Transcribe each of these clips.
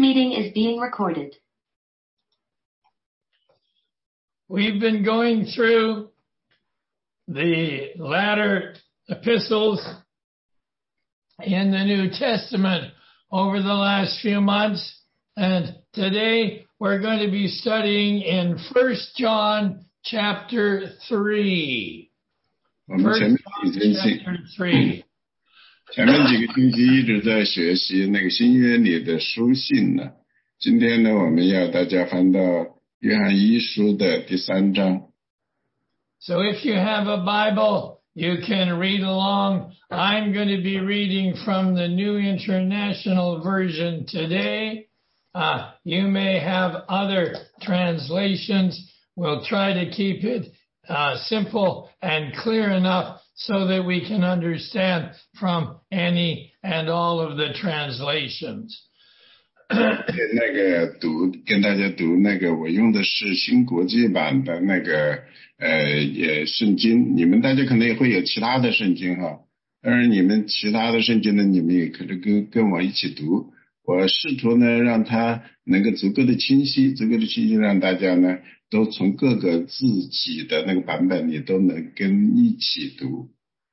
meeting is being recorded. We've been going through the latter epistles in the New Testament over the last few months, and today we're going to be studying in 1 John chapter 3. 我们前面几个星期一直在学习那个新约里的书信呢。今天呢，我们要大家翻到约翰一书的第3章。 So if you have a Bible, you can read along. I'm going to be reading from the New International Version today. You may have other translations. We'll try to keep it simple and clear enough so that we can understand from any and all of the translations. 那个跟大家读那个，我用的是新国际版的那个圣经，你们大家可能也会有其他的圣经哈。当然你们其他的圣经呢，你们也可以跟我一起读。我试图呢让它能够足够的清晰，让大家呢都从各个自己的那个版本里都能跟一起读。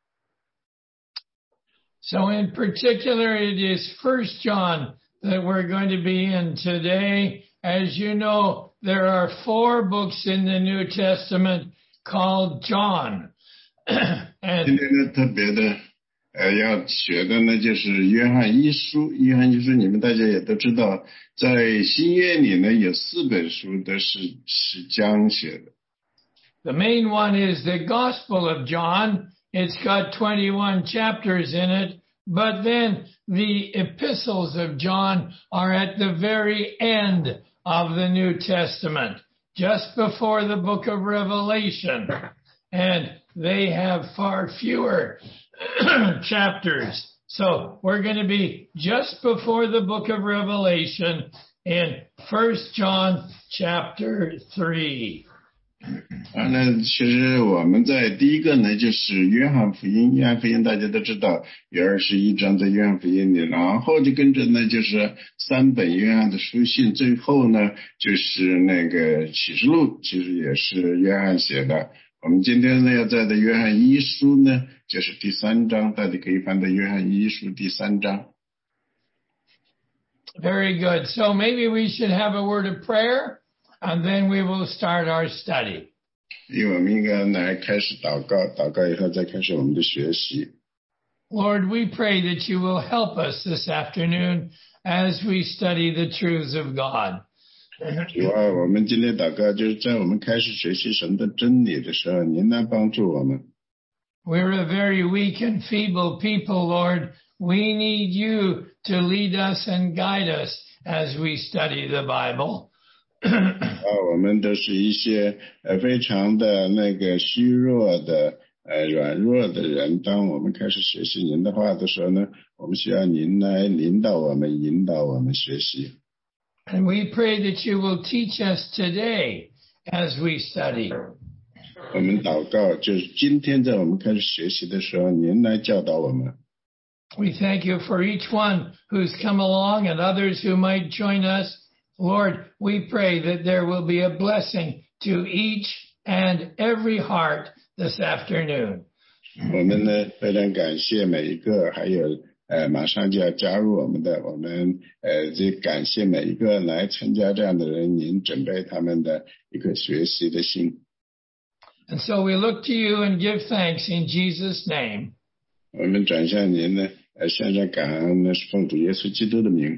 So in particular, it is 1 John that we're going to be in today. As you know, there are 4 books in the New Testament called John. 今天呢特别的要学的呢就是约翰一书。约翰一书你们大家也都知道，在新约里呢有4本书都是江写的。 The main one is the Gospel of John. It's got 21 chapters in it, but then the epistles of John are at the very end of the New Testament, just before the book of Revelation, and they have far fewer chapters. So we're going to be just before the book of Revelation in 1 John chapter 3. 那其实我们在第一个呢就是约翰福音。约翰福音大家都知道有21章在约翰福音里，然后就跟着呢就是3本约翰的书信，最后呢就是那个启示录，其实也是约翰写的。我们今天呢要在的约翰一书呢就是第3章，大家可以翻到约翰一书第3章。 Very good. So maybe we should have a word of prayer, and then we will start our study. 因为我们应该来开始祷告，祷告以后再开始我们的学习。 Lord, we pray that you will help us this afternoon as we study the truths of God. 主啊，我们今天祷告就是在我们开始学习神的真理的时候，您来帮助我们。 We're a very weak and feeble people, Lord. We need you to lead us and guide us as we study the Bible. 我们都是一些非常的那个虚弱的软弱的人，当我们开始学习您的话的时候呢，我们需要您来领导我们，引导我们学习。 And we pray that you will teach us today as we study. 我们祷告就是今天在我们开始学习的时候，您来教导我们。 We thank you for each one who's come along and others who might join us. Lord, we pray that there will be a blessing to each and every heart this afternoon. 我们呢非常感谢每一个，还有马上就要加入我们的，我们就感谢每一个来参加这样的人，您准备他们的一个学习的心。 And so we look to you and give thanks in Jesus' name. 我们转向您呢，向上感恩呢，是奉主耶稣基督的名。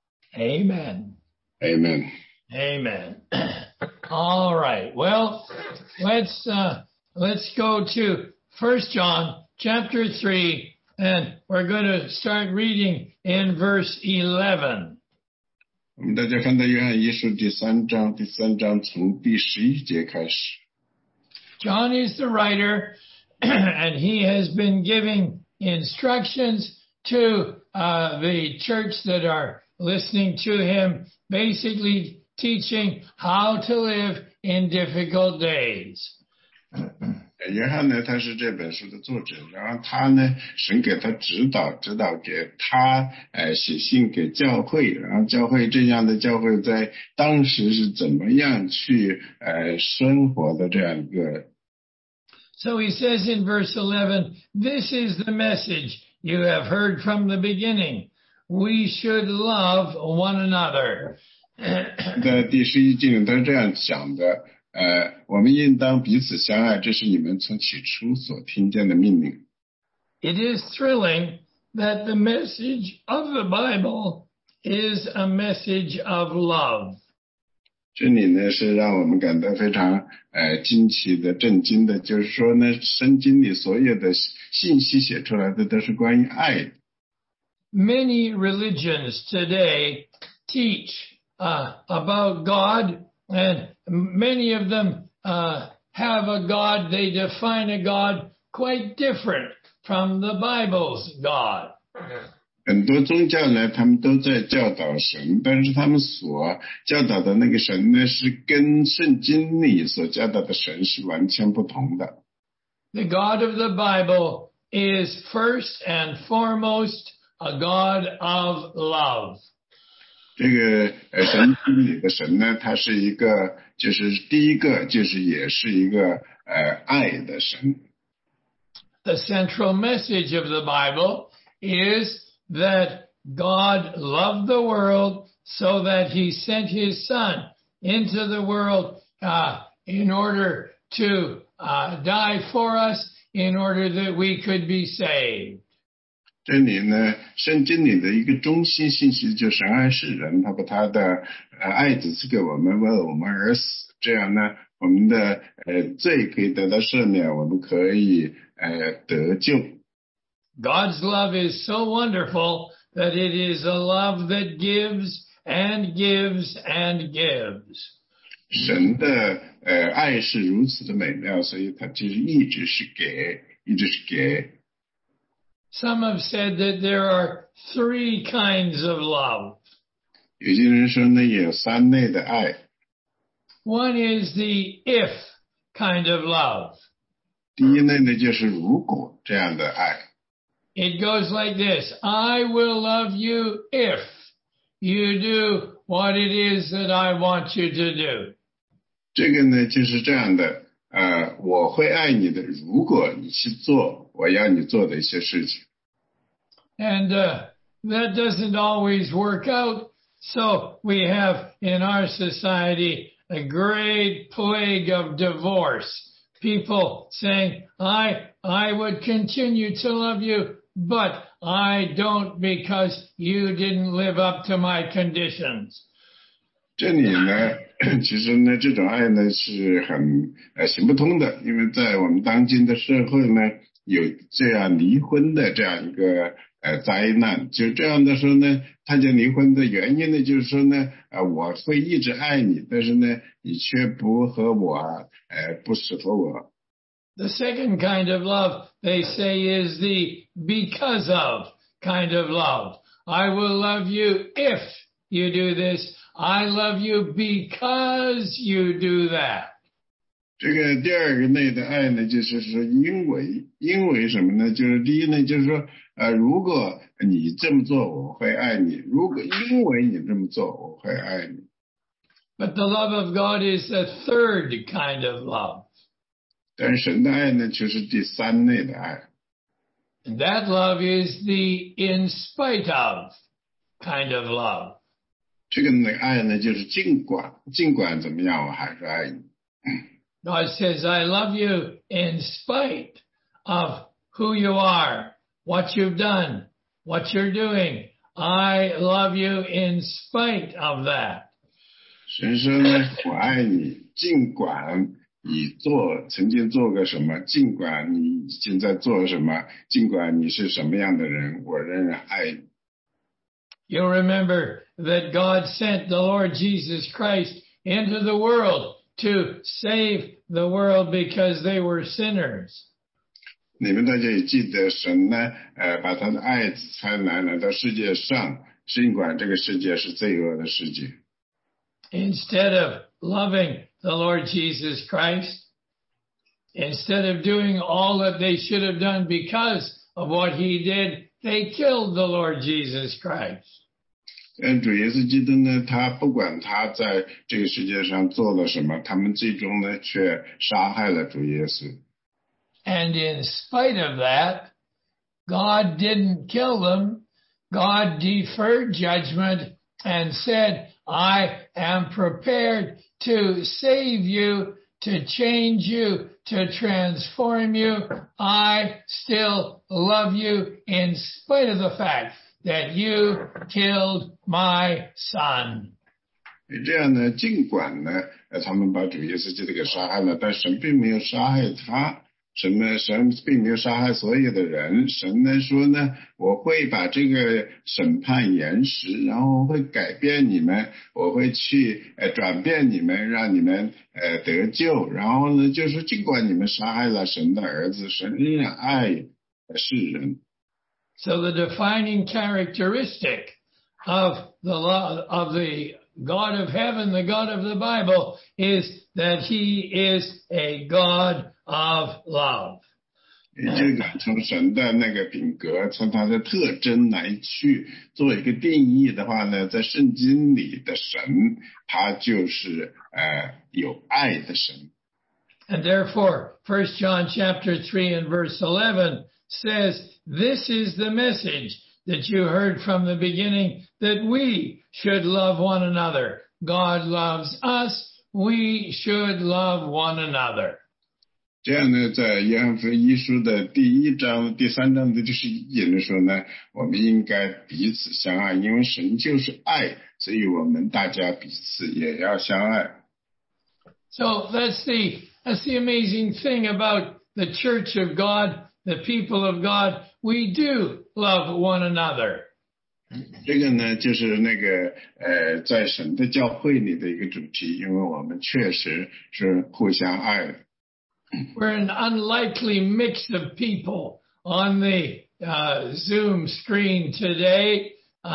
Amen. Amen. Amen. All right. Well, let's go to 1 John chapter 3, and we're going to start reading in verse 11. 我们大家翻到约翰一书第3章，第3章从第11节开始。 John is the writer, and he has been giving instructions to the church that are listening to him, basically teaching how to live in difficult days. 约翰呢，他是这本书的作者，然后他呢，神给他指导给他写信给教会，然后教会这样的教会在当时是怎么样去生活的这样一个。 So he says in verse 11, this is the message you have heard from the beginning. We should love one another. 在第11节他是这样讲的，我们应当彼此相爱，这是你们从起初所听见的命令。 It is thrilling that the message of the Bible is a message of love. 这里呢是让我们感到非常惊奇的、震惊的，就是说呢，圣经里所有的信息写出来的都是关于爱的。 Many religions today teach about God, and many of them have a God. They define a God quite different from the Bible's God. 很多宗教呢，他们都在教导神，但是他们所教导的那个神呢，是跟圣经里所教导的神是完全不同的。 The God of the Bible is first and foremost a God of love. 这个神经里的神呢，他是一个，就是第一个，就是也是一个爱的神。 The central message of the Bible is that God loved the world so that he sent his son into the world in order to die for us, in order that we could be saved. 这里呢，圣经里的一个中心信息就是神爱世人，他把他的爱子赐给我们，为我们而死，这样呢，我们的罪可以得到赦免，我们可以得救。 God's love is so wonderful that it is a love that gives and gives and gives. 神的爱是如此的美妙，所以他就是一直是给，一直是给。 Some have said that there are 3 kinds of love. 有些人说呢，有3类的爱。 One is the if kind of love. 第一类呢，就是如果这样的爱。 It goes like this: I will love you if you do what it is that I want you to do. 这个呢就是这样的，我会爱你的，如果你去做我要你做的一些事情。 And that doesn't always work out. So we have in our society a great plague of divorce. People saying, I would continue to love you, but I don't because you didn't live up to my conditions. 这里呢，其实呢，这种爱呢是很行不通的，因为在我们当今的社会呢，有这样离婚的这样一个灾难。就这样的说呢，他就离婚的原因呢，就是说呢，我会一直爱你，但是呢，你却不和我，不适合我。 The second kind of love, they say, is the because of kind of love. I will love you if you do this. I love you because you do that. 这个第二个类的爱呢，就是说因为什么呢？就是第一呢，就是说如果你这么做，我会爱你；如果因为你这么做，我会爱你。 But the love of God is a third kind of love. 但是神的爱呢，却是第3类的爱。 And that love is the in spite of kind of love. 这个爱呢，就是尽管怎么样，我还是爱你。 God says, I love you in spite of who you are, what you've done, what you're doing. I love you in spite of that. 神说呢，我爱你，尽管你曾经做过什么，尽管你现在做什么，尽管你是什么样的人，我仍然爱你。 You remember that God sent the Lord Jesus Christ into the world to save the world because they were sinners. 你们大家也记得神呢，把他的爱子差来到世界上，尽管这个世界是罪恶的世界。 Instead of loving the Lord Jesus Christ, instead of doing all that they should have done because of what he did, they killed the Lord Jesus Christ. 主耶稣基督呢，他不管他在这个世界上做了什么，他们最终呢却杀害了主耶稣。 And in spite of that, God didn't kill them. God deferred judgment and said, I am prepared to save you, to change you, to transform you. I still love you in spite of the fact that you killed my son. 这样呢，尽管呢，他们把主耶稣基督给杀害了，但神并没有杀害他。神并没有杀害所有的人，神呢说呢，我会把这个审判延时，然后会改变你们，我会去转变你们，让你们得救。然后呢，就是尽管你们杀害了神的儿子，神仍然爱世人。 So the defining characteristic of the God of heaven, the God of the Bible, is that he is a God of love. 这个从神的那个品格，从他的特征来去做一个定义的话呢，在圣经里的神，他就是有爱的神。 And therefore, 1 John chapter 3 and verse 11 says, this is the message that you heard from the beginning, that we should love one another. God loves us, we should love one another. 这样呢，在约翰福音书的第1章、第3章的11节的时候呢，我们应该彼此相爱，因为神就是爱，所以我们大家彼此也要相爱。 So that's the amazing thing about the church of God, the people of God. We do love one another. 这个呢，就是那个在神的教会里的一个主题，因为我们确实是互相爱的。 We're an unlikely mix of people on the Zoom screen today.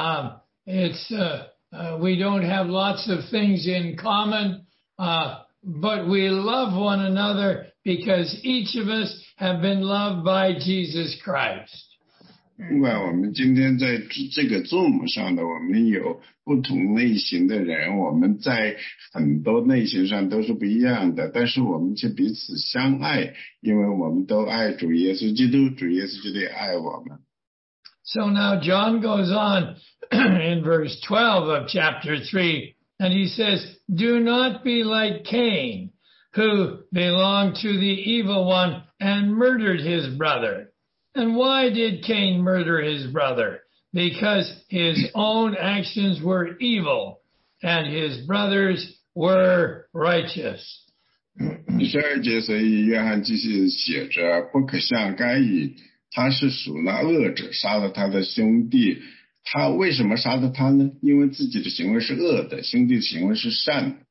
We don't have lots of things in common, but we love one another because each of us have been loved by Jesus Christ. 尽管我们今天在这个 Zoom 上的，我们有不同类型的人，我们在很多类型上都是不一样的，但是我们却彼此相爱，因为我们都爱主耶稣基督，主耶稣基督也爱我们。 So now John goes on in verse 12 of chapter 3, and he says, do not be like Cain, who belonged to the evil one and murdered his brother. And why did Cain murder his brother? Because his own actions were evil, and his brothers were righteous. 12节，所以约翰继续写着，不可像该隐，他是属那恶者，杀了他的兄弟。他为什么杀了他呢？因为自己的行为是恶的，兄弟的行为是善的。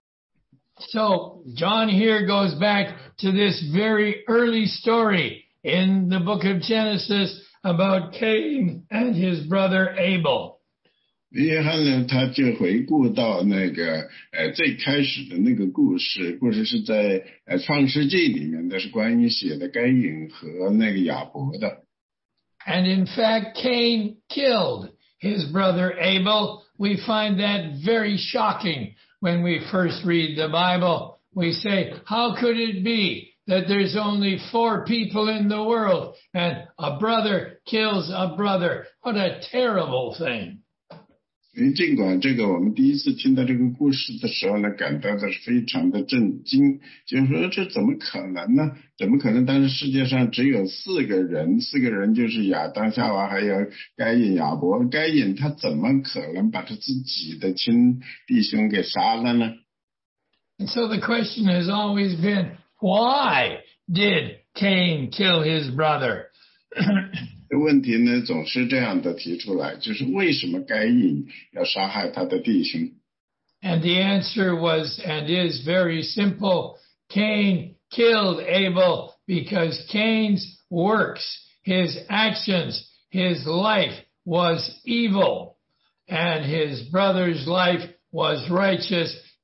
So John here goes back to this very early story in the book of Genesis about Cain and his brother Abel. 约翰呢，他就回顾到那个最开始的那个故事是在创世纪里面的，是关于写的该隐和那个亚伯的。 And in fact, Cain killed his brother Abel. We find that very shocking when we first read the Bible. We say, how could it be that there's only 4 people in the world and a brother kills a brother? What a terrible thing. 尽管这个我们第一次听到这个故事的时候呢，感到的是非常的震惊，就是说这怎么可能呢？怎么可能？但是世界上只有4个人，4个人就是亚当、夏娃还有该隐、亚伯。该隐他怎么可能把他自己的亲弟兄给杀了呢？ And so the question has always been, why did Cain kill his brother? 这问题呢，总是这样的提出来，就是为什么该隐要杀害他的弟兄？ And the answer was and is very simple. Cain killed Abel because Cain's works, his actions, his life was evil, and his brother's life was righteous.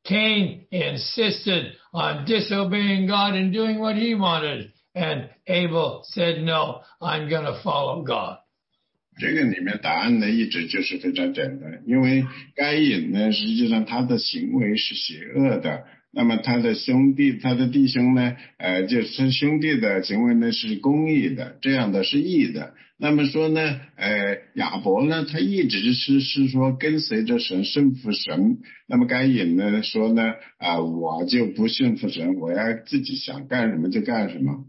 Cain insisted on disobeying God and doing what he wanted. And Abel said, no, I'm going to follow God. 这个里面答案呢一直就是非常简单，因为该隐呢实际上他的行为是邪恶的，那么他的弟兄呢就是他兄弟的行为呢是公义的，这样的是义的。那么说呢亚伯呢他一直是说跟随着神顺服神，那么该隐呢说呢我就不顺服神，我要自己想干什么就干什么。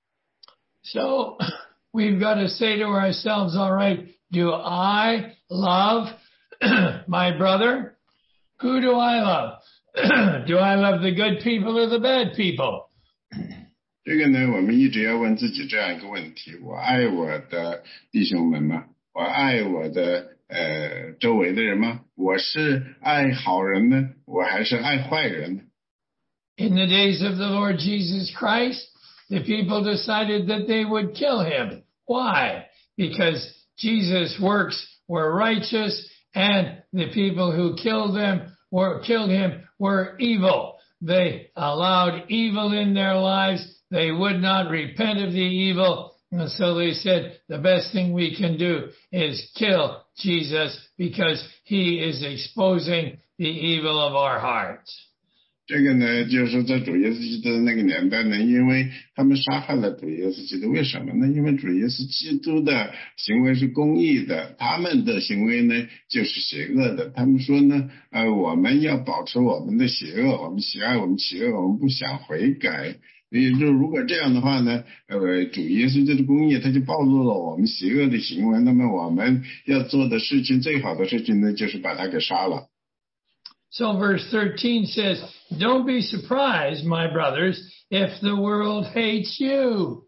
So we've got to say to ourselves, all right, do I love my brother? Who do I love? Do I love the good people or the bad people? 这个呢我们一直要问自己这样一个问题，我爱我的弟兄们吗？我爱我的周围的人吗？我是爱好人呢，我还是爱坏人呢？ In the days of the Lord Jesus Christ, the people decided that they would kill him. Why? Because Jesus' works were righteous and the people who killed him were evil. They allowed evil in their lives. They would not repent of the evil. And so they said, the best thing we can do is kill Jesus because he is exposing the evil of our hearts. 这个呢就是在主耶稣基督的那个年代呢，因为他们杀害了主耶稣基督，为什么呢？因为主耶稣基督的行为是公义的，他们的行为呢就是邪恶的。他们说呢我们要保持我们的邪恶，我们喜爱我们邪恶，我们不想悔改。如果这样的话呢主耶稣基督公义他就暴露了我们邪恶的行为，那么我们要做的事情，最好的事情呢就是把他给杀了。 So verse 13 says, don't be surprised, my brothers, if the world hates you.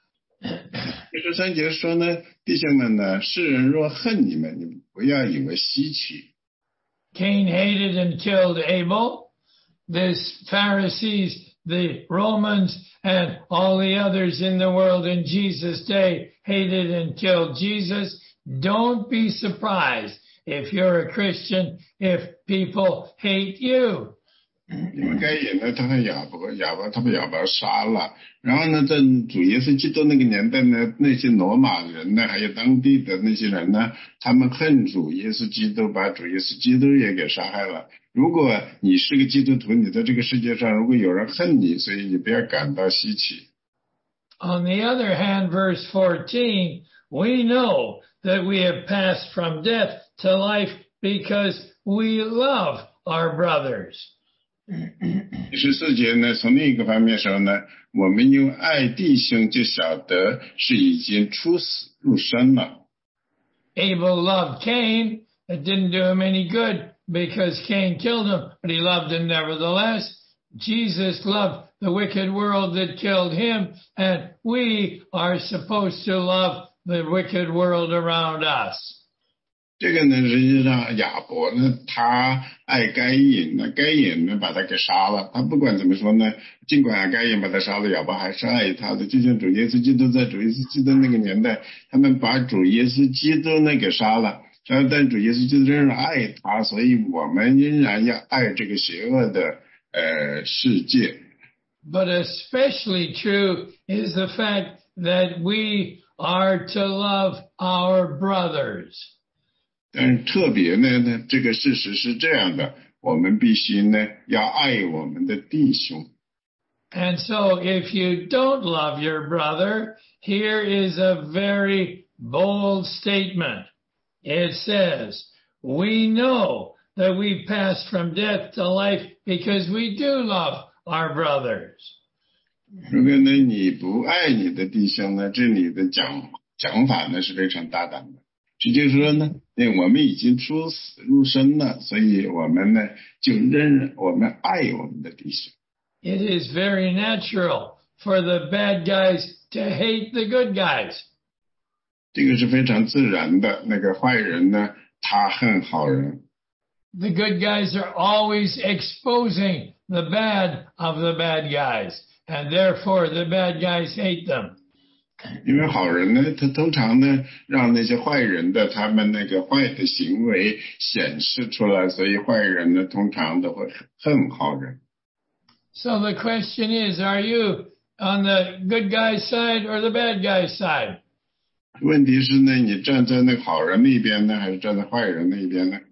13节说呢，弟兄们呢，世人若恨你们，你们不要以为稀奇。 Cain hated and killed Abel. The Pharisees, the Romans, and all the others in the world in Jesus' day hated and killed Jesus. Don't be surprised if you're a Christian, if people hate you. 因为该隐呢，他和亚伯他把亚伯杀了，然后呢，在主耶稣基督那个年代呢，那些罗马人呢，还有当地的那些人呢，他们恨主耶稣基督，把主耶稣基督也给杀害了。如果你是个基督徒，你在这个世界上，如果有人恨你，所以你不要感到稀奇。 On the other hand, verse 14, we know that we have passed from death to life because we love our brothers. 14节呢，从另一个方面说呢，我们因爱弟兄就晓得是已经出死入生了。 Abel loved Cain. It didn't do him any good because Cain killed him, but he loved him nevertheless. Jesus loved the wicked world that killed him, and we are supposed to love the wicked world around us. 这个呢，实际上亚伯呢，他爱该隐呢，该隐呢把他给杀了。他不管怎么说呢，尽管该隐把他杀了，亚伯还是爱他的。就像主耶稣基督在主耶稣基督那个年代，他们把主耶稣基督呢给杀了，但主耶稣基督仍然爱他，所以我们仍然要爱这个邪恶的世界。 But especially true is the fact that we are to love our brothers. 但是特别呢，这个事实是这样的，我们必须呢要爱我们的弟兄。 And so if you don't love your brother, here is a very bold statement. It says, we know that we passed from death to life because we do love our brothers. 如果呢你不爱你的弟兄呢，这里的讲法呢是非常大胆的。直接说呢，我们已经出死入生了，所以我们呢就我们爱我们的弟兄。 It is very natural for the bad guys to hate the good guys. 这个是非常自然的，那个坏人呢，他恨好人。 The good guys are always exposing the bad of the bad guys, and therefore the bad guys hate them. 因为好人呢，他通常呢让那些坏人的他们那个坏的行为显示出来，所以坏人呢通常都会恨好人。 So the question is, are you on the good guy's side or the bad guy's side? 问题是呢，你站在那好人那一边呢，还是站在坏人那一边呢？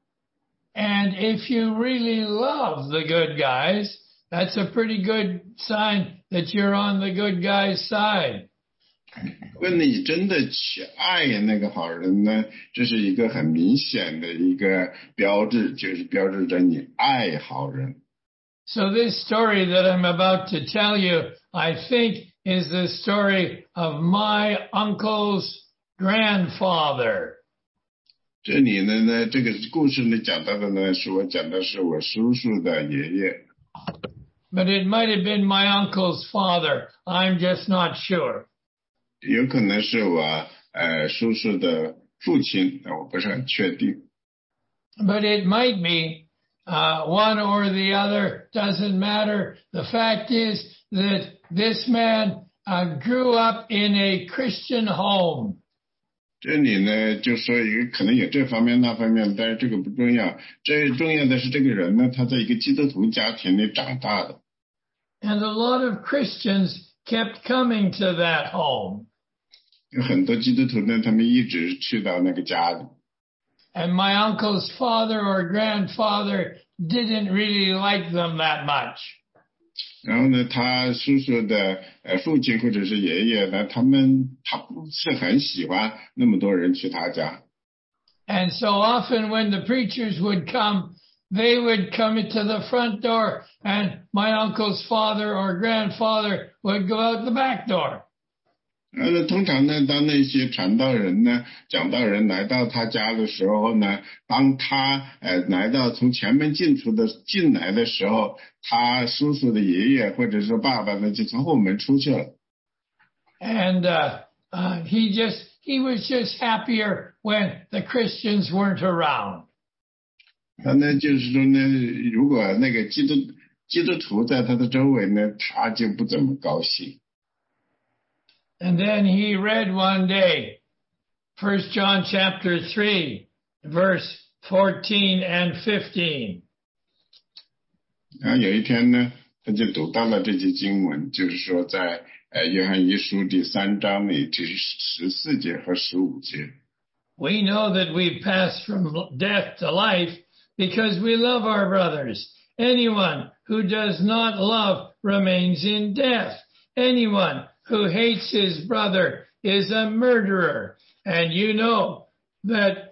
And if you really love the good guys, that's a pretty good sign that you're on the good guy's side. 如果你真的去爱那个好人呢，这是一个很明显的一个标志，就是标志着你爱好人。 So this story that I'm about to tell you, I think, is the story of my uncle's grandfather. 这里呢，这个故事呢讲到的呢，是我讲的是我叔叔的爷爷。 But it might have been my uncle's father. I'm just not sure. 有可能是我叔叔的父亲，我不是很确定。 But it might be one or the other, doesn't matter. The fact is that this man grew up in a Christian home. 这里呢就说可能有这方面那方面，但是这个不重要。最重要的是这个人呢，他在一个基督徒家庭里长大的。 And a lot of Christians kept coming to that home. 有很多基督徒呢，他们一直去到那个家里。 And my uncle's father or grandfather didn't really like them that much. 然后呢，他叔叔的父亲或者是爷爷呢，他不是很喜欢那么多人去他家。 And so often when the preachers would come, they would come into the front door and my uncle's father or grandfather would go out the back door. 通常呢，当那些传道人呢、讲道人来到他家的时候呢，当他来到从前门进来的时候，他叔叔的爷爷或者是爸爸呢，就从后门出去了。 And he was just happier when the Christians weren't around. 他呢，就是说呢，如果那个基督徒在他的周围呢，他就不怎么高兴。 And then he read one day, 1 John chapter 3, verse 14 and 15. 然后有一天呢，他就读到了这节经文，就是说在约翰一书第3章里这14节和15节。 We know that we've passed from death to life because we love our brothers. Anyone who does not love remains in death. Anyone who hates his brother is a murderer. And you know that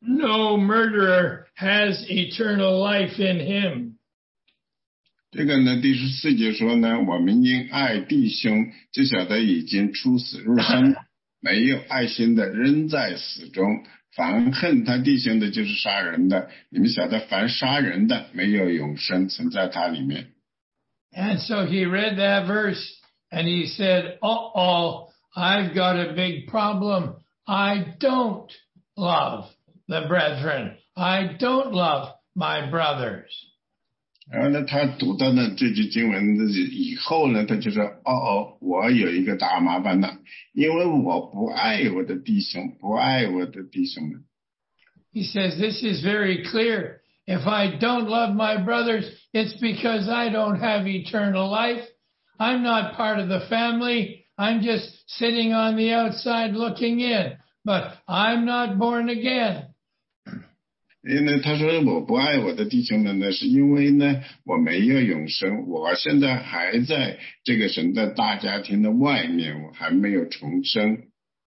no murderer has eternal life in him. 这个呢，第14节说呢，我们因爱弟兄，就晓得已经出死入生，没有爱心的仍在死中。凡恨他弟兄的，就是杀人的。你们晓得，凡杀人的，没有永生存在他里面。 And so he read that verse and he said, uh-oh, I've got a big problem. I don't love the brethren. I don't love my brothers. 然后呢，他读到呢这句经文以后呢，他就说：“我有一个大麻烦了，因为我不爱我的弟兄，不爱我的弟兄们。” He says, this is very clear. If I don't love my brothers, it's because I don't have eternal life. I'm not part of the family. I'm just sitting on the outside looking in, but I'm not born again. 因为呢，他说我不爱我的弟兄们呢，是因为呢我没有永生，我现在还在这个神的大家庭的外面，我还没有重生。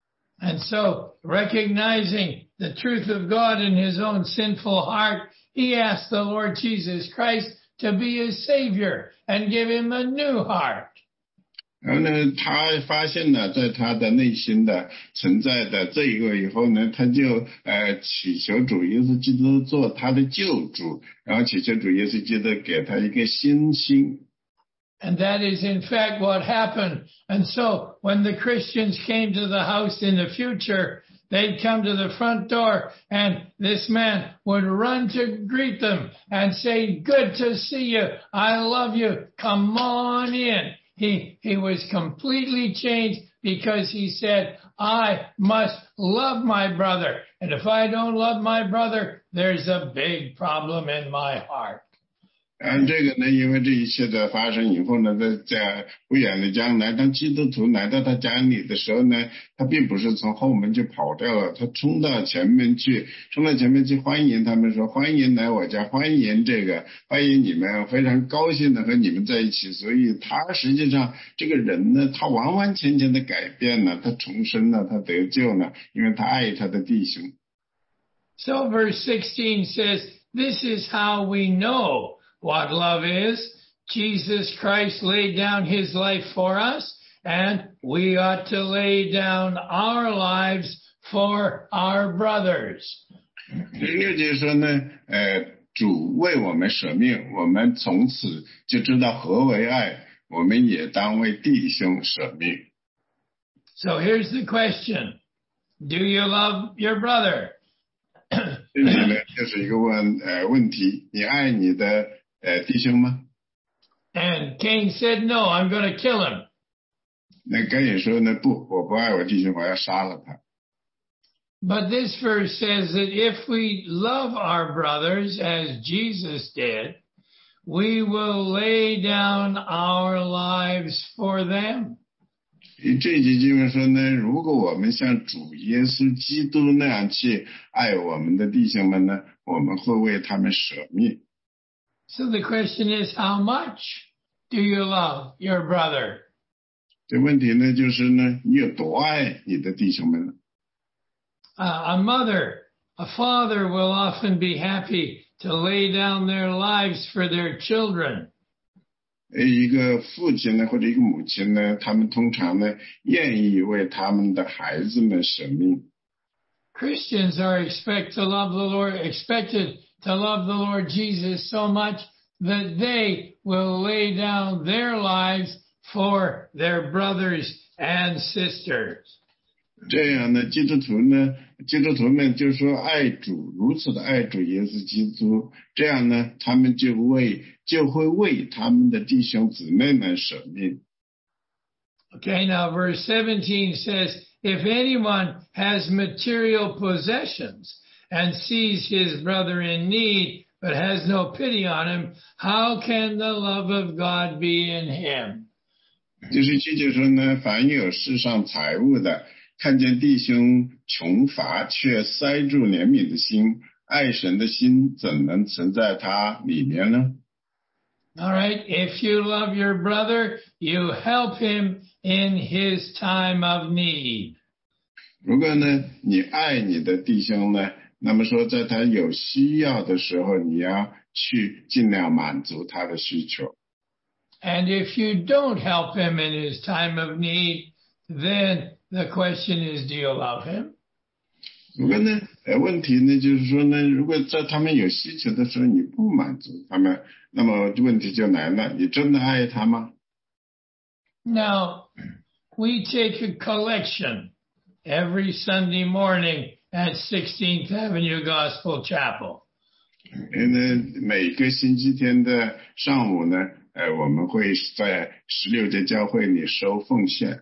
And so, recognizing the truth of God in his own sinful heart, he asked the Lord Jesus Christ to be his Savior and give him a new heart. 然后呢，他发现了在他的内心的存在的这一个以后呢，他就祈求主耶稣基督做他的救主，然后祈求主耶稣基督给他一个新心。 And that is in fact what happened. And so when the Christians came to the house in the future, they'd come to the front door and this man would run to greet them and say, good to see you. I love you. Come on in. he was completely changed because he said, I must love my brother. And if I don't love my brother, there's a big problem in my heart. 这个呢，因为这一切的发生以后呢，在不远的将来，当基督徒来到他家里的时候呢，他并不是从后门就跑掉了，他冲到前面去欢迎他们，说欢迎来我家，欢迎你们，非常高兴的和你们在一起。所以他实际上这个人呢，他完完全全的改变了，他重生了，他得救了，因为他爱他的弟兄。 So verse 16 says, this is how we know what love is. Jesus Christ laid down his life for us, and we ought to lay down our lives for our brothers. 16节说呢，主为我们舍命，我们从此就知道何为爱，我们也当为弟兄舍命。 So here's the question. Do you love your brother? 这里呢就是一个问题，你爱你的弟兄吗？ And Cain said, no, I'm going to kill him. 那该隐说呢，不，我不爱我弟兄，我要杀了他。 But this verse says that if we love our brothers as Jesus did, we will lay down our lives for them. 这节经文说呢，如果我们像主耶稣基督那样去爱我们的弟兄们呢，我们会为他们舍命。 So the question is, how much do you love your brother? 这问题呢，就是呢，你有多爱你的弟兄们呢？ A mother, a father will often be happy to lay down their lives for their children. 一个父亲呢，或者一个母亲呢，他们通常呢，愿意为他们的孩子们舍命。 Christians are expected to love the Lord Jesus so much that they will lay down their lives for their brothers and sisters. 这样呢，基督徒们就说爱主，如此的爱主耶稣基督，这样呢，他们就会为他们的弟兄姊妹们舍命。 Okay, now verse 17 says, if anyone has material possessions and sees his brother in need but has no pity on him, how can the love of God be in him? 就是说呢，凡有世上财物的，看见弟兄穷乏却塞住怜悯的心，爱神的心怎能存在他里面呢？ All right, if you love your brother, you help him in his time of need. 如果呢，你爱你的弟兄呢，那么说在他有需要的时候，你要去尽量满足他的需求。 And if you don't help him in his time of need, then the question is, do you love him? 如果呢，问题呢就是说呢，如果在他们有需求的时候你不满足他们，那么问题就来了，你真的爱他吗？ Now, we take a collection every Sunday morning at 16th Avenue Gospel Chapel. 每个星期天的上午呢，我们会在16节教会里收奉献。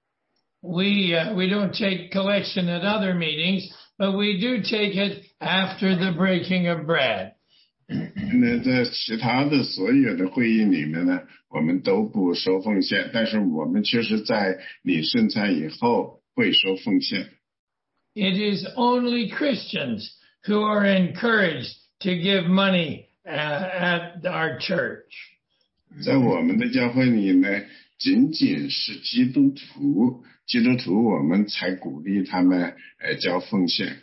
We don't take collection at other meetings, but we do take it after the breaking of bread. 那在其他的所有的会议里面呢，我们都不收奉献，但是我们确实在领圣餐以后会收奉献。 It is only Christians who are encouraged to give money at our church. 在我们的教会里呢，仅仅是基督徒我们才鼓励他们交奉献。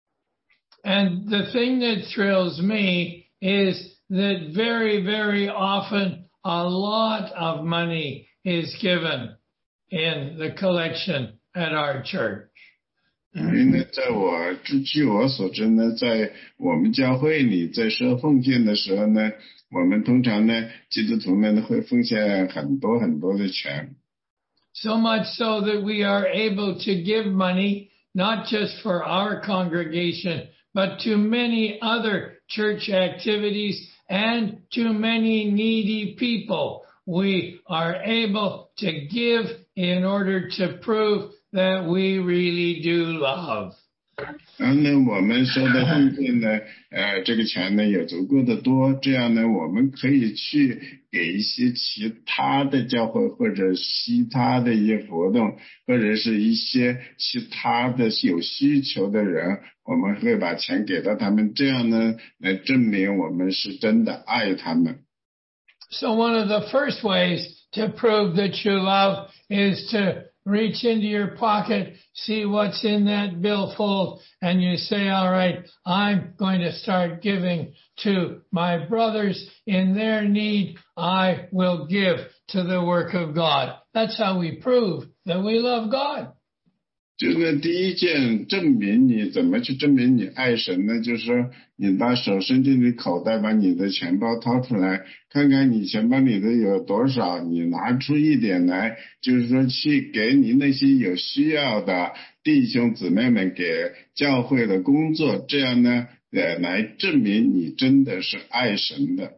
And the thing that thrills me is that very, very often a lot of money is given in the collection at our church. 因为据我所知呢，在我们教会里在收奉献的时候呢，我们通常呢，基督徒们会奉献很多很多的钱。 So much so that we are able to give money not just for our congregation, but to many other church activities and to many needy people we are able to give in order to prove that we really do love. 然后呢，我们收的奉献呢，这个钱呢也足够的多，这样呢，我们可以去给一些其他的教会或者其他的一些活动，或者是一些其他的有需求的人，我们会把钱给到他们，这样呢，来证明我们是真的爱他们。 So one of the first ways to prove that you love is to reach into your pocket, see what's in that billfold, and you say, all right, I'm going to start giving to my brothers in their need. I will give to the work of God. That's how we prove that we love God. 就是第一件证明你怎么去证明你爱神呢？就是说你把手伸进你口袋，把你的钱包掏出来，看看你钱包里的有多少，你拿出一点来，就是说去给你那些有需要的弟兄姊妹们，给教会的工作，这样呢，来证明你真的是爱神的。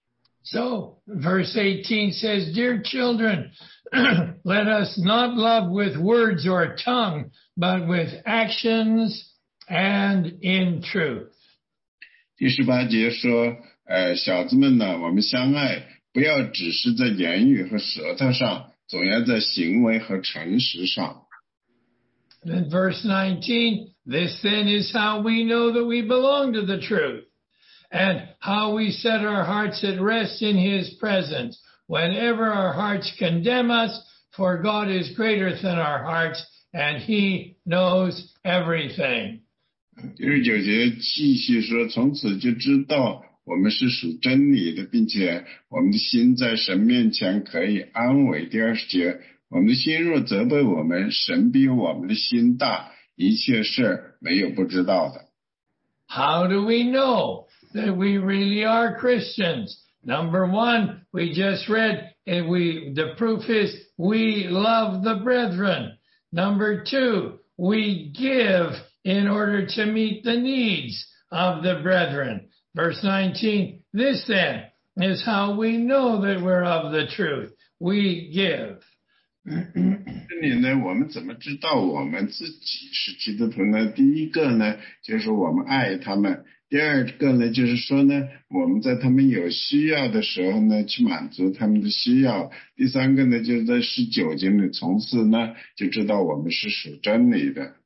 So, verse 18 says, Dear children, let us not love with words or tongue, but with actions and in truth. 第18节说，小子们呢，我们相爱，不要只是在言语和舌头上，总要在行为和诚实上。 Then verse 19, this then is how we know that we belong to the truth, and how we set our hearts at rest in his presence. Whenever our hearts condemn us, for God is greater than our hearts, and he knows everything. 19节继续说，从此就知道我们是属真理的，并且我们的心在神面前可以安慰。第20节，我们的心若责备我们，神比我们的心大，一切事没有不知道的。 How do we know that we really are Christians? Number one, we just read, and the proof is we love the brethren. Number two, we give in order to meet the needs of the brethren. Verse 19, this then is how we know that we're of the truth. We give. 这里呢，我们怎么知道我们自己是基督徒呢？第一个呢，就是我们爱他们；第二个呢，就是说呢，我们在他们有需要的时候呢，去满足他们的需要；第三个呢，就是在19节里从此呢，就知道我们是属真理的。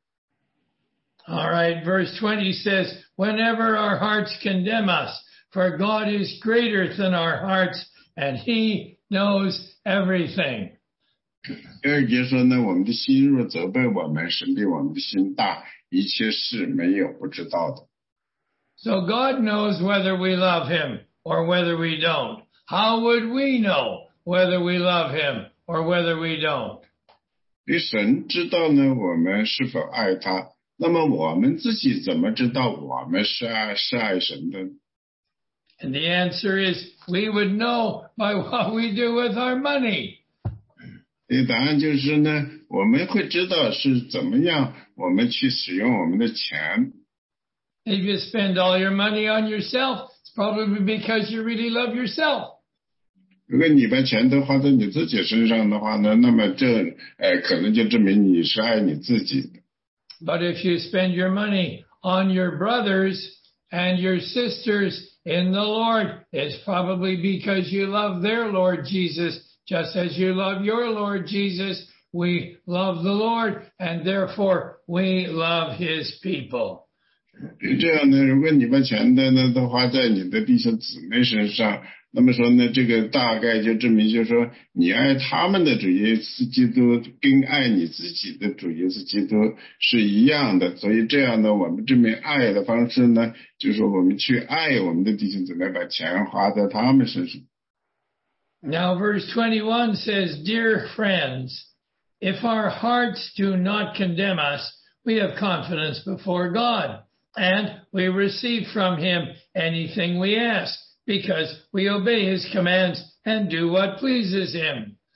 All right, verse 20 says, whenever our hearts condemn us, for God is greater than our hearts, and he knows everything. 第二节说呢，我们的心若责备我们，神比我们的心大，一切事没有不知道的。 So God knows whether we love him or whether we don't. How would we know whether we love him or whether we don't? 因为神知道呢，我们是否爱他，那么我们自己怎么知道我们是爱神的？ And the answer is, we would know by what we do with our money. 答案就是呢，我们会知道是怎么样我们去使用我们的钱。 If you spend all your money on yourself, it's probably because you really love yourself. 如果你把钱都花在你自己身上的话呢，那么这可能就证明你是爱你自己的。 But if you spend your money on your brothers and your sisters in the Lord, it's probably because you love their Lord Jesus, just as you love your Lord Jesus. We love the Lord, and therefore we love his people. 这样呢，如果你把钱呢都花在你的弟兄姊妹身上，那么说呢，这个大概就证明，就是说你爱他们的主耶稣基督跟爱你自己的主耶稣基督是一样的。所以这样呢，我们证明爱的方式呢，就是说我们去爱我们的弟兄姊妹，把钱花在他们身上。 Now verse 21 says, Dear friends, if our hearts do not condemn us, we have confidence before God, and we receive from him anything we ask, because we obey his commands and do what pleases him.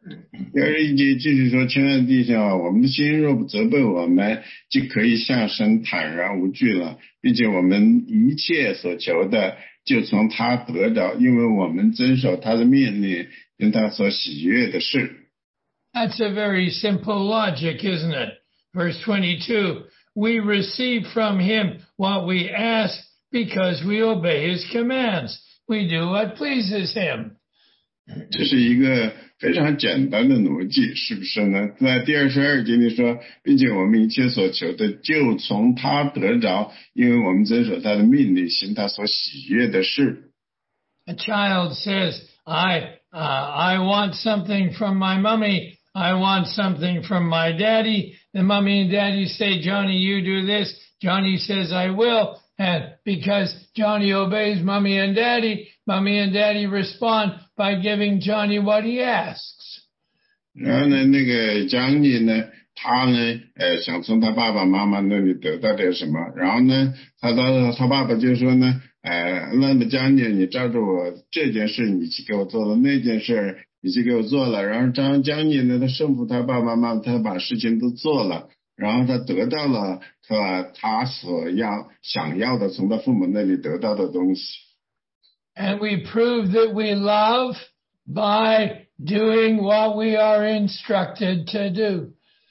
21节继续说，亲爱的弟兄啊，我们的心若不责备我们，就可以向神坦然无惧了，并且我们一切所求的就从他得着，因为我们遵守他的命令，因他所喜悦的事。 That's a very simple logic, isn't it? Verse 22, we receive from him what we ask because we obey his commands. We do what pleases him. 这是一个非常简单的逻辑，是不是呢？在第22节里说，并且我们一切所求的就从他得着，因为我们遵守他的命令，行他所喜悦的事。 A child says, I want something from my mommy. I want something from my daddy. The mommy and daddy say, Johnny, you do this. Johnny says, I will. And because Johnny obeys mommy and daddy respond by giving Johnny what he asks. 然后呢，那个 Johnny 呢，他呢，想从他爸爸妈妈那里得到点什么，然后呢，他爸爸就说呢，那么 Johnny 你照着我这件事，你去给我做了那件事，你去给我做了，然后Johnny 呢，他胜服他爸爸妈妈，他把事情都做了。然后他得到了他想要的从他父母那里得到的东西。 And we prove that we love by doing what we are instructed to do.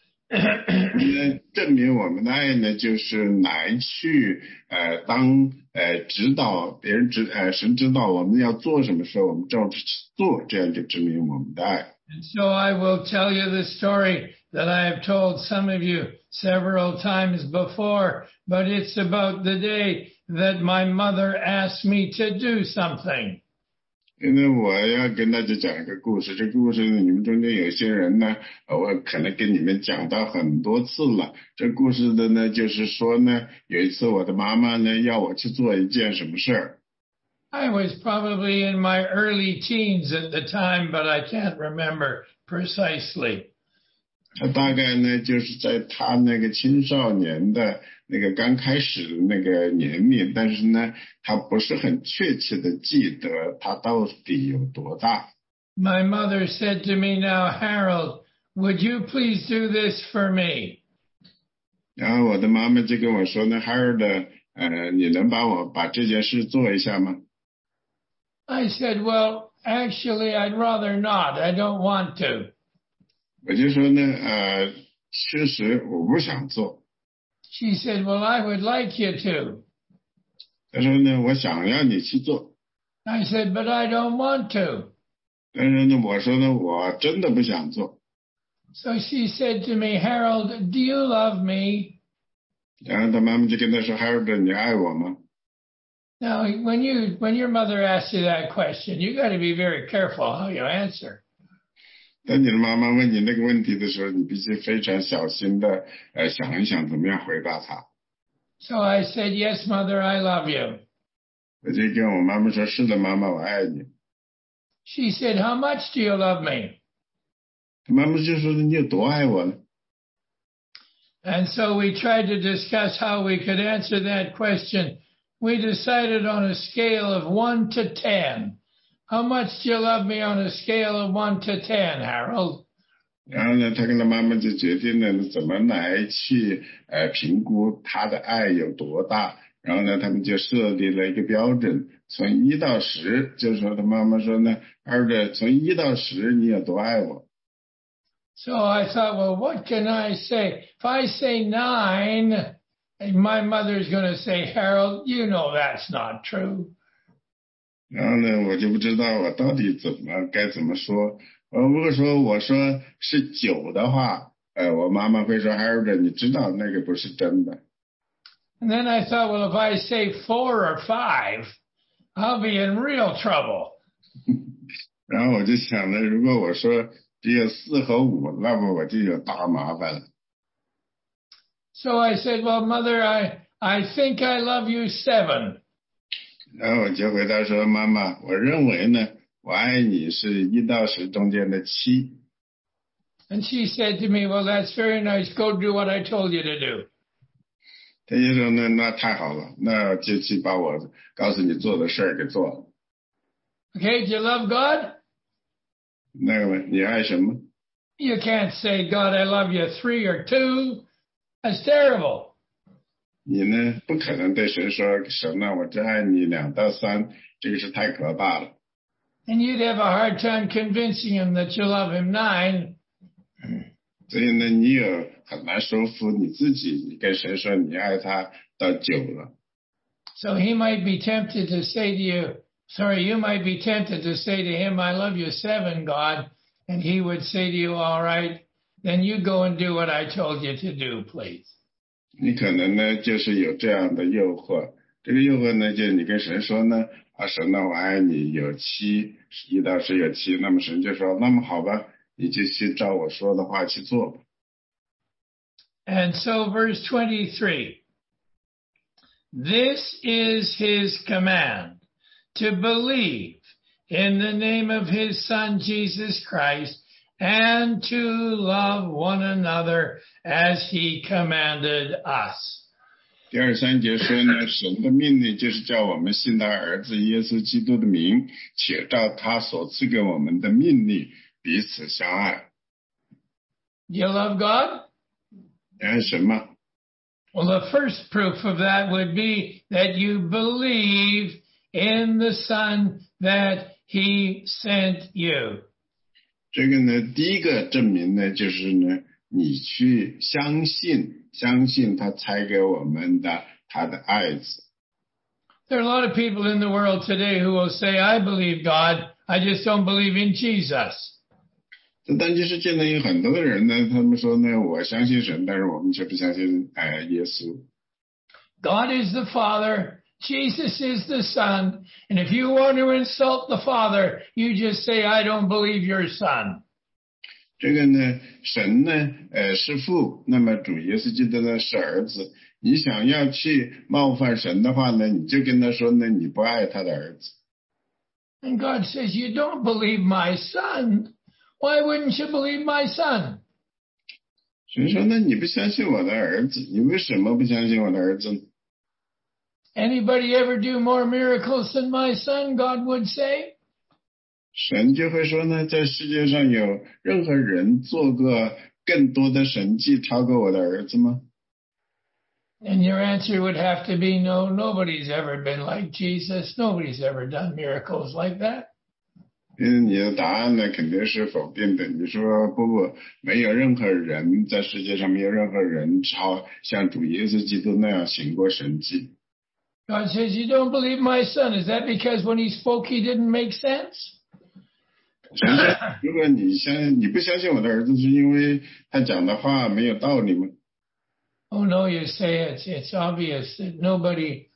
证明我们的爱呢，就是来去指导别人神指导我们要做什么时候，我们照着去做，这样就证明我们的爱。 And so I will tell you the story that I have told some of you several times before, but it's about the day that my mother asked me to do something. 因为我要跟大家讲一个故事，这个故事呢，你们中间有些人呢，我可能跟你们讲到很多次了。这故事的呢，就是说呢，有一次我的妈妈呢，要我去做一件什么事儿。 I was probably in my early teens at the time, but I can't remember precisely. 他大概呢，就是在他那个青少年的那个刚开始的那个年龄，但是呢，他不是很确切的记得他到底有多大。 My mother said to me, now, Harold, would you please do this for me? 然后我的妈妈就跟我说呢 ，Harold，你能帮我把这件事做一下吗？ I said, well, actually, I'd rather not. I don't want to. 我就说呢，确实我不想做。 She said, well, I would like you to. 他说呢，我想让你去做。 I said, but I don't want to. 但是呢，我说呢，我真的不想做。 So she said to me, Harold, do you love me? 然后他妈妈就跟他说 ，Harold，你爱我吗？ Now, when your mother asks you that question, you got to be very careful how you answer. 当你的妈妈问你那个问题的时候，你必须非常小心的想一想怎么样回答她。 So I said, yes, mother, I love you. 我就跟我妈妈说：“是的，妈妈，我爱你。” She said, how much do you love me? 妈妈就说：“你有多爱我呢？” And so we tried to discuss how we could answer that question. We decided on a scale of 1 to 10. How much do you love me on a scale of 1 to 10, Harold? 然后呢，他跟他妈妈就决定了怎么来去评估他的爱有多大。然后呢，他们就设立了一个标准，从1到10，就是说他妈妈说呢，Harold，从1到10，你有多爱我？ So I thought, well, what can I say? If I say 9, my mother's going to say, Harold, you know that's not true. 然后呢，我就不知道我到底该怎么说。如果说我说是9的话，我妈妈会说 Harold， 你知道那个不是真的。 And then I thought, well, if I say 4 or 5, I'll be in real trouble. 然后我就想呢，如果我说只有4和5，那么我就有大麻烦了。 So I said, well, mother, I think I love you 7. 然后我就回答说，妈妈，我认为呢，我爱你是1到10中间的7。 And she said to me, well, that's very nice. Go do what I told you to do. 他就说呢，那太好了，那就去把我告诉你做的事儿给做了。 Okay, do you love God? 那个你爱什么 You can't say, God, I love you 3 or 2. That's terrible. 你呢，不可能对神说，神啊，我只爱你2到3，这个是太可怕了。 And you'd have a hard time convincing him that you love him 9. 所以呢，你有很难说服你自己，你跟神说你爱他到9了。 So he might be tempted to say to you, you might be tempted to say to him, I love you 7, God. And he would say to you, all right, then you go and do what I told you to do, please. 你可能呢，就是有这样的诱惑，这个诱惑呢，就是你跟神说呢，神呢，我爱你有7，1到10有7，那么神就说，那么好吧，你就去照我说的话去做吧。 And so verse 23, this is his command, to believe in the name of his Son, Jesus Christ, and to love one another as he commanded us. 第2、3节说呢，神的命令就是叫我们信他儿子耶稣基督的名，且照他所赐给我们的命令彼此相爱。 You love God? 你爱神吗？ Well, the first proof of that would be that you believe in the Son that he sent you. 这个呢，第一个证明呢，就是呢，你去相信他差给我们的他的爱子。 There are a lot of people in the world today who will say, I believe God, I just don't believe in Jesus. 在当今世界呢，有很多的人呢，他们说呢，我相信神，但是我们却不相信耶稣。 God is the Father, Jesus is the Son, and if you want to insult the Father, you just say, I don't believe your Son. 这个呢，神呢，是父，那么主耶稣基督呢是儿子。你想要去冒犯神的话呢，你就跟他说呢，你不爱他的儿子。 And God says, you don't believe my Son. Why wouldn't you believe my Son? 神说，那你不相信我的儿子，你为什么不相信我的儿子呢？ Anybody ever do more miracles than my Son? God would say. 神就会说呢，在世界上有任何人做过更多的神迹超过我的儿子吗？ And your answer would have to be no, nobody's ever been like Jesus. Nobody's ever done miracles like that. 你的答案呢肯定是否定的。你说不，没有任何人在世界上没有任何人像主耶稣基督那样行过神迹。 God says, you don't believe my Son. Is that because when he spoke, he didn't make sense? 神说，如果你不相信我的儿子，是因为他讲的话没有道理吗？ Oh no, you say it's obvious that nobody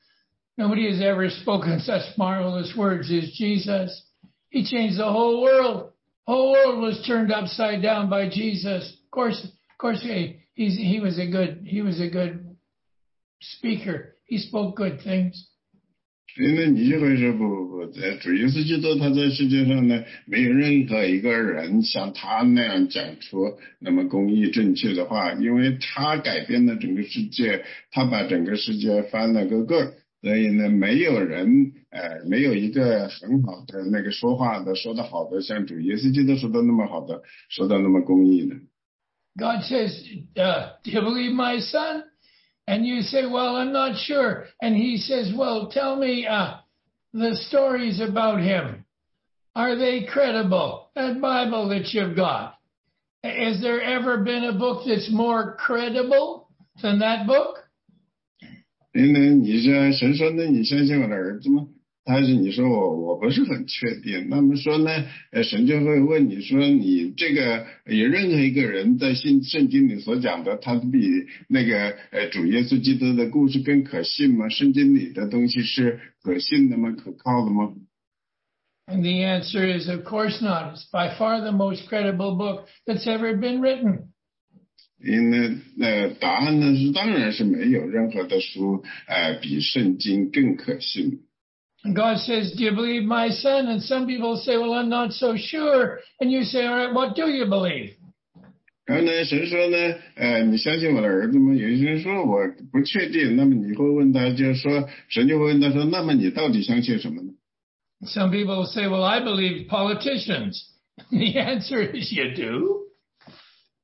has ever spoken such marvelous words as Jesus. He changed the whole world. The whole world was turned upside down by Jesus. Of course, he was a good speaker. He spoke good things. 所以呢，你就会说不，主耶稣基督他在世界上呢，没有任何一个人像他那样讲出那么公义正确的话，因为他改变了整个世界，他把整个世界翻了个个，所以呢，没有人没有一个很好的那个说话的说得好的，像主耶稣基督说的那么好的，说的那么公义的。 God says, do you believe my Son? And you say, well, I'm not sure. And he says, well, tell me the stories about him. Are they credible? That Bible that you've got. Has there ever been a book that's more credible than that book? 因为你说神说，那你相信我的儿子吗？但是你说我不是很确定，那么说呢，神就会问你说，你这个有任何一个人在圣经里所讲的，他比那个主耶稣基督的故事更可信吗？圣经里的东西是可信的吗？可靠的吗？ And the answer is, of course not. It's by far the most credible book that's ever been written. 因为答案呢是当然是没有任何的书比圣经更可信。 And God says, do you believe my Son? And some people say, well, I'm not so sure. And you say, all right, what do you believe? 然后呢，神说呢，你相信我的儿子吗？有些人说我不确定，那么你会问他，就是说，神就会问他说，那么你到底相信什么呢？ Some people say, well, I believe politicians. The answer is you do.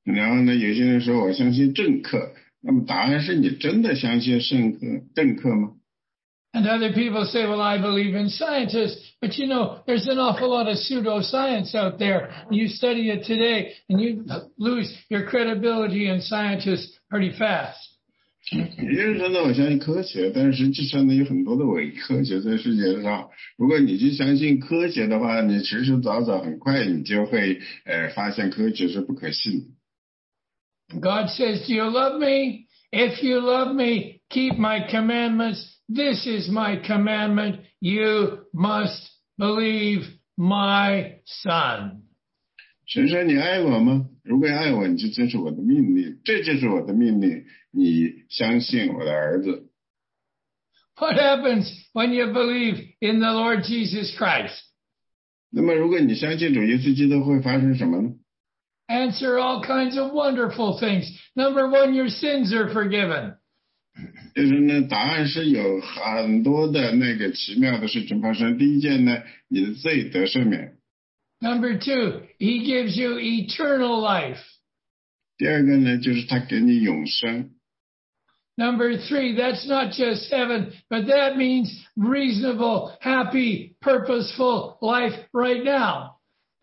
然后呢，有些人说我相信政客，那么答案是你真的相信政客吗？ And other people say, well, I believe in scientists, but you know, there's an awful lot of pseudoscience out there. You study it today and you lose your credibility in scientists pretty fast. 也就是说呢，我相信科学，但是实际上呢，有很多的伪科学在世界上。如果你去相信科学的话，你迟迟早早很快你就会发现科学是不可信的。 God says, do you love me? If you love me, keep my commandments. This is my commandment. You must believe my son. 神说你爱我吗？如果爱我，你就遵守我的命令。这就是我的命令，你相信我的儿子。 What happens when you believe in the Lord Jesus Christ? 那么如果你相信主耶稣基督，会发生什么呢？ Answer all kinds of wonderful things. Number one, your sins are forgiven. 就是呢，答案是有很多的那个奇妙的事情发生。第一件呢，你的罪得赦免。 Number two, he gives you eternal life. 第二个呢，就是他给你永生。 Number three, that's not just heaven, but that means reasonable, happy, purposeful life right now.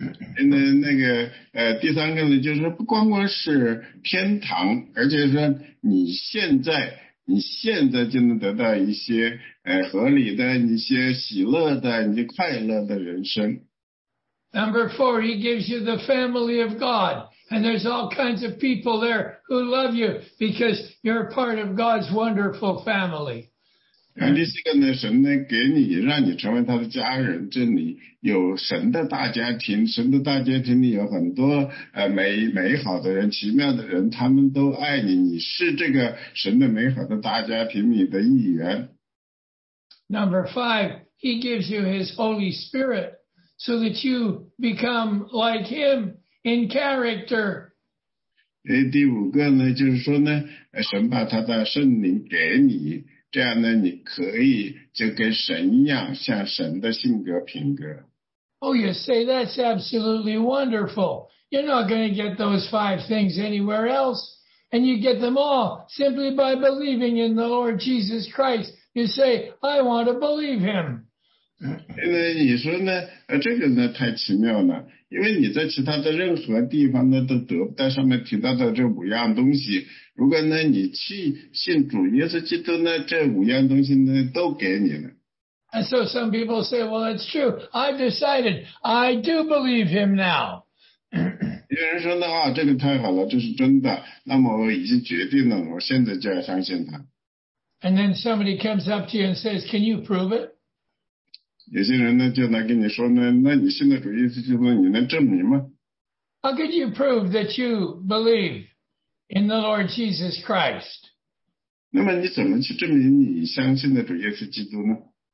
第三个呢，就是不光光是天堂，而且说你现在就能得到一些合理的、一些喜乐的、一些快乐的人生。 Number four, he gives you the family of God. And there's all kinds of people there who love you because you're part of God's wonderful family. 第四个呢，神呢给你让你成为他的家人，这里有神的大家庭，神的大家庭里有很多美好的人、奇妙的人，他们都爱你，你是这个神的美好的大家庭里的一员。 Number five, he gives you his Holy Spirit so that you become like him in character. 第五个呢，就是说呢，神把他的圣灵给你，这样呢，你可以就跟神一样，像神的性格品格。 Oh, you say that's absolutely wonderful. You're not going to get those five things anywhere else. And you get them all simply by believing in the Lord Jesus Christ. You say, I want to believe him. 你说呢？这个呢太奇妙了，因为你在其他的任何地方呢都得不到上面提到的这五样东西。如果呢你去信主耶稣基督呢，这五样东西呢都给你了。 And so some people say, well, it's true. I've decided I do believe him now. 有人说呢，这个太好了，这是真的。那么我已经决定了，我现在就要相信他。 And then somebody comes up to you and says, can you prove it? 有些人呢就来跟你说呢，那你信的主耶稣基督，你能证明吗？ How could you prove that you believe in the Lord Jesus Christ? 那么你怎么去证明你相信的主耶稣基督呢？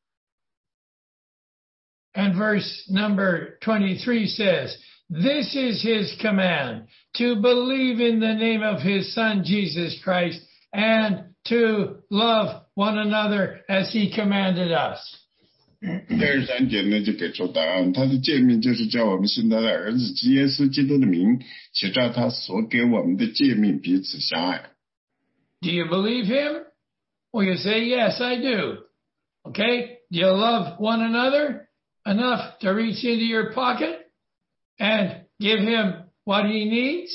And verse number 23 says, this is his command, to believe in the name of his son Jesus Christ and to love one another as he commanded us. 23节呢就给出答案，他的诫命就是叫我们信他的儿子耶稣基督的名，且照他所给我们的诫命彼此相爱。 Do you believe him? Well, you say, yes, I do. Okay? Do you love one another enough to reach into your pocket and give him what he needs?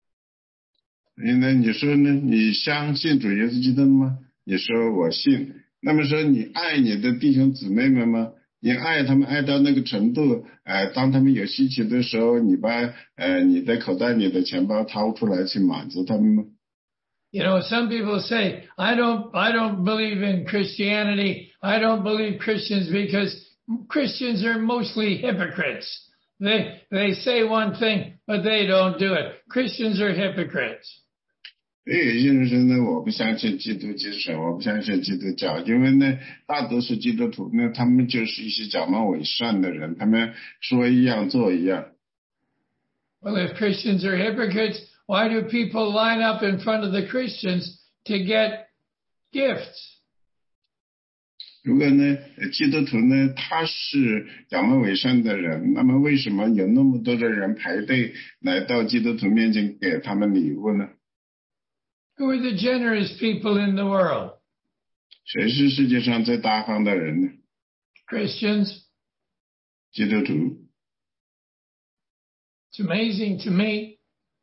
你说呢？你相信主耶稣基督吗？你说我信。那么说你爱你的弟兄姊妹们吗？你爱他们爱到那个程度，当他们有需求的时候，你把你的口袋里的钱包掏出来去满足他们吗？ You know, some people say, I don't believe in Christianity. I don't believe Christians because Christians are mostly hypocrites. They say one thing, but they don't do it. Christians are hypocrites. 有些人说呢，我不相信基督精神，我不相信基督教，因为呢，大多数基督徒呢，他们就是一些假冒伪善的人，他们说一样做一样。 Well, if Christians are hypocrites, why do people line up in front of the Christians to get gifts? 如果呢，基督徒呢，他是假冒伪善的人，那么为什么有那么多的人排队来到基督徒面前给他们礼物呢？ Who are the generous people in the world? 谁是世界上最大方的人呢？ Christians. 基督徒。 It's amazing to me.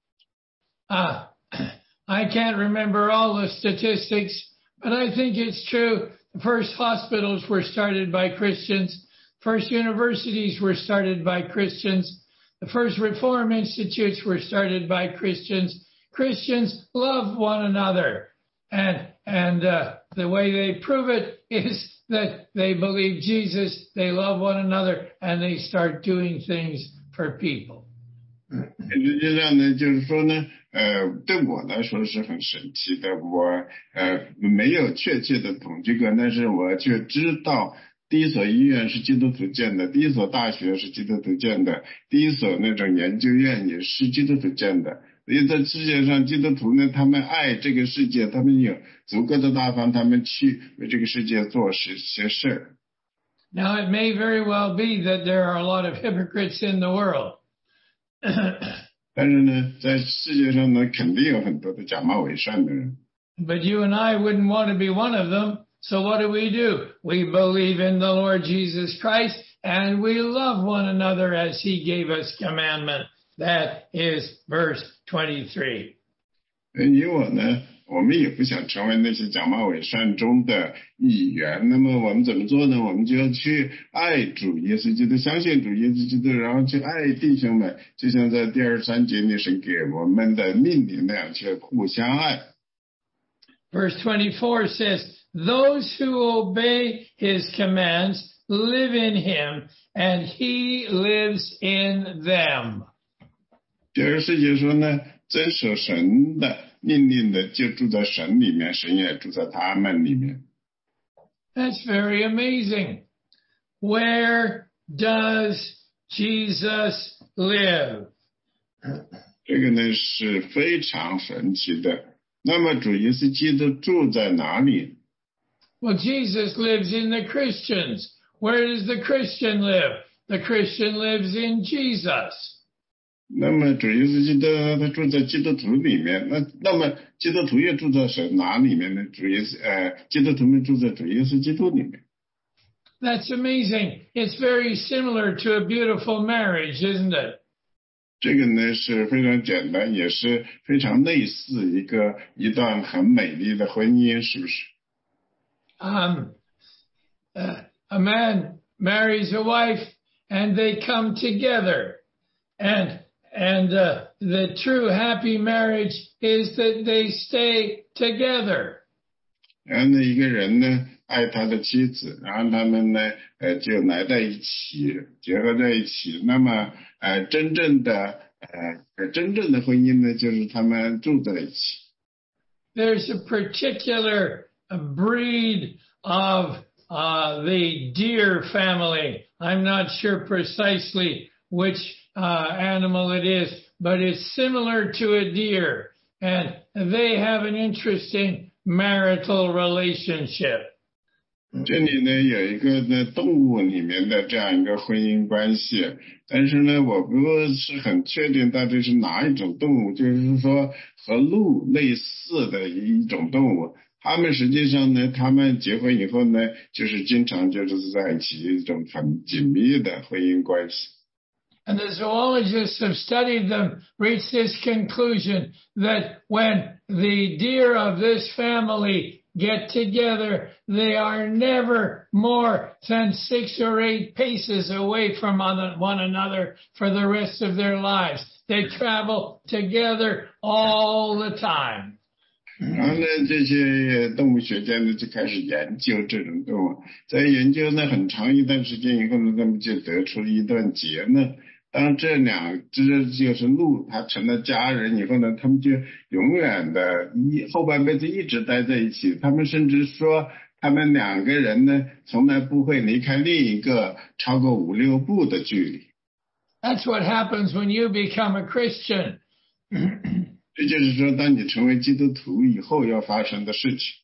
I can't remember all the statistics, but I think it's true. The first hospitals were started by Christians. First universities were started by Christians. The first reform institutes were started by Christians. Christians love one another. And the way they prove it is that they believe Jesus, they love one another, and they start doing things for people. 实际上呢，就是说呢，对我来说是很神奇的。我没有确切的统计过，但是我却知道，第一所医院是基督徒建的，第一所大学是基督徒建的，第一所那种研究院也是基督徒建的。所以在世界上，基督徒呢，他们爱这个世界，他们有足够的大方，他们去为这个世界做些事。 Now it may very well be that there are a lot of hypocrites in the world. 但是呢，在世界上呢，肯定有很多的假冒伪善的人。 But you and I wouldn't want to be one of them. So what do? We believe in the Lord Jesus Christ, and we love one another as he gave us commandment. That is verse 23. 你我呢，我们也不想成为那些假冒伪善中的一员。那么我们怎么做呢？我们就要去爱主耶稣基督，相信主耶稣基督，然后去爱弟兄们，就像在第23节里神给我们的命令那样，去互相爱。 Verse 24 says, those who obey his commands live in him, and he lives in them. 第24节说呢，遵守神的命令的就住在神里面，神也住在他们里面。 That's very amazing. Where does Jesus live? 这个呢是非常神奇的。那么主耶稣基督住在哪里？ Well, Jesus lives in the Christians. Where does the Christian live? The Christian lives in Jesus. 那么主耶稣基督他住在基督徒里面，那么基督徒也住在神哪里面呢？基督徒们住在主耶稣基督里面。 That's amazing. It's very similar to a beautiful marriage, isn't it? 这个呢是非常简单，也是非常类似一段很美丽的婚姻，是不是？ A man marries a wife and they come together, and the true happy marriage is that they stay together. 然后呢，一个人呢爱他的妻子，然后他们呢就来在一起，结合在一起。那么真正的婚姻呢，就是他们住在一起。 There's a particular breed of the deer family. I'm not sure precisely which animal it is, but it's similar to a deer, and they have an interesting marital relationship. 这里呢有一个呢动物里面的这样一个婚姻关系，但是呢我不是很确定到底是哪一种动物，就是说和鹿类似的一种动物。他们实际上呢，他们结婚以后呢，就是经常就是在一起一种很紧密的婚姻关系。 And the zoologists have studied them, reached this conclusion that when the deer of this family get together, they are never more than 6 or 8 paces away from one another for the rest of their lives. They travel together all the time. 然后呢，这些动物学家呢就开始研究这种动物，在研究呢很长一段时间以后呢，他们就得出一段结论。当这两只就是鹿，它成了家人以后呢，他们就永远的后半辈子一直待在一起。他们甚至说，他们两个人呢，从来不会离开另一个超过5、6步的距离。 That's what happens when you become a Christian. 这就是说，当你成为基督徒以后要发生的事情。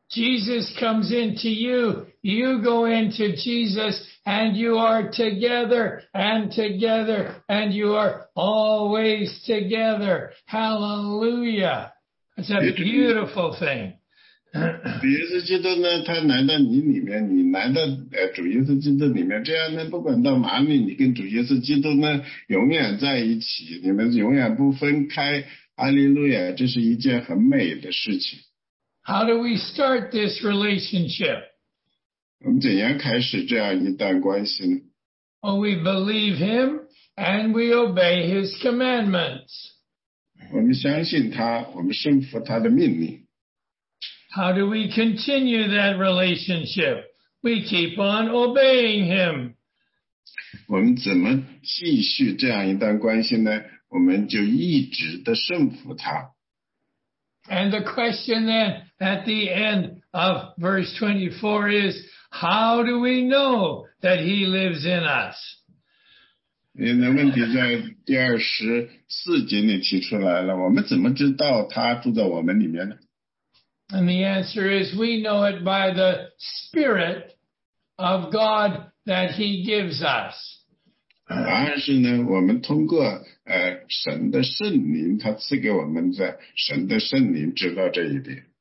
Jesus comes into you, you go into Jesus, and you are together and together, and you are always together. Hallelujah. It's a beautiful thing. 主耶稣基督呢，他来到你里面，你来到主耶稣基督里面，这样呢，不管到哪里，你跟主耶稣基督呢永远在一起，你们永远不分开。哈利路亚，这是一件很美的事情。 How do we start this relationship? 我们怎样开始这样一段关系呢？ Oh, we believe him and we obey his commandments. 我们相信他，我们顺服他的命令。 How do we continue that relationship? We keep on obeying him. 我们怎么继续这样一段关系呢？我们就一直的顺服他。 And the question then at the end of verse 24 is, how do we know that he lives in us? 那问题在第24节里提出来了，我们怎么知道他住在我们里面呢？ And the answer is, we know it by the Spirit of God that he gives us. 答案是呢，我们通过神的圣灵，他赐给我们的神的圣灵知道这一点。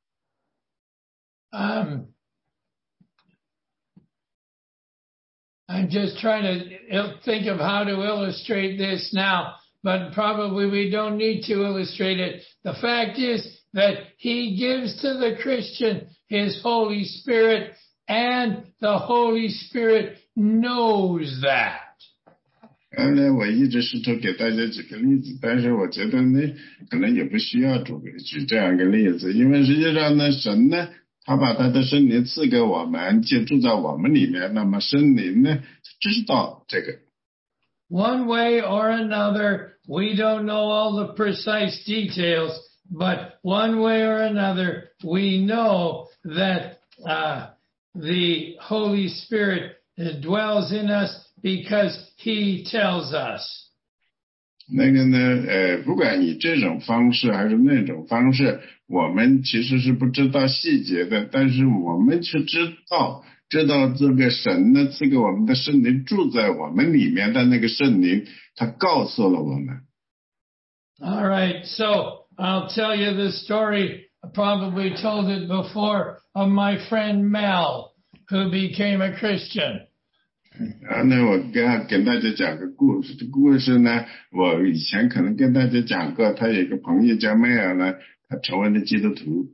I'm just trying to think of how to illustrate this now, but probably we don't need to illustrate it. The fact is that he gives to the Christian his Holy Spirit, and the Holy Spirit knows that. 我一直试图给大家举个例子，但是我觉得呢，可能也不需要举这样一个例子，因为实际上呢，神呢，他把他的圣灵赐给我们，就住在我们里面，那么圣灵呢，知道这个。 One way or another, we don't know all the precise details, but one way or another, we know that the Holy Spirit dwells in us because he tells us. 那个呢，不管以这种方式还是那种方式，我们其实是不知道细节的，但是我们却知道这个神呢赐给我们的圣灵住在我们里面的那个圣灵，他告诉了我们。 All right, so I'll tell you the story. I probably told it before of my friend Mel, who became a Christian. 然后呢，我跟大家讲个故事。这个故事呢，我以前可能跟大家讲过，他有一个朋友叫梅尔呢，他成为了基督徒。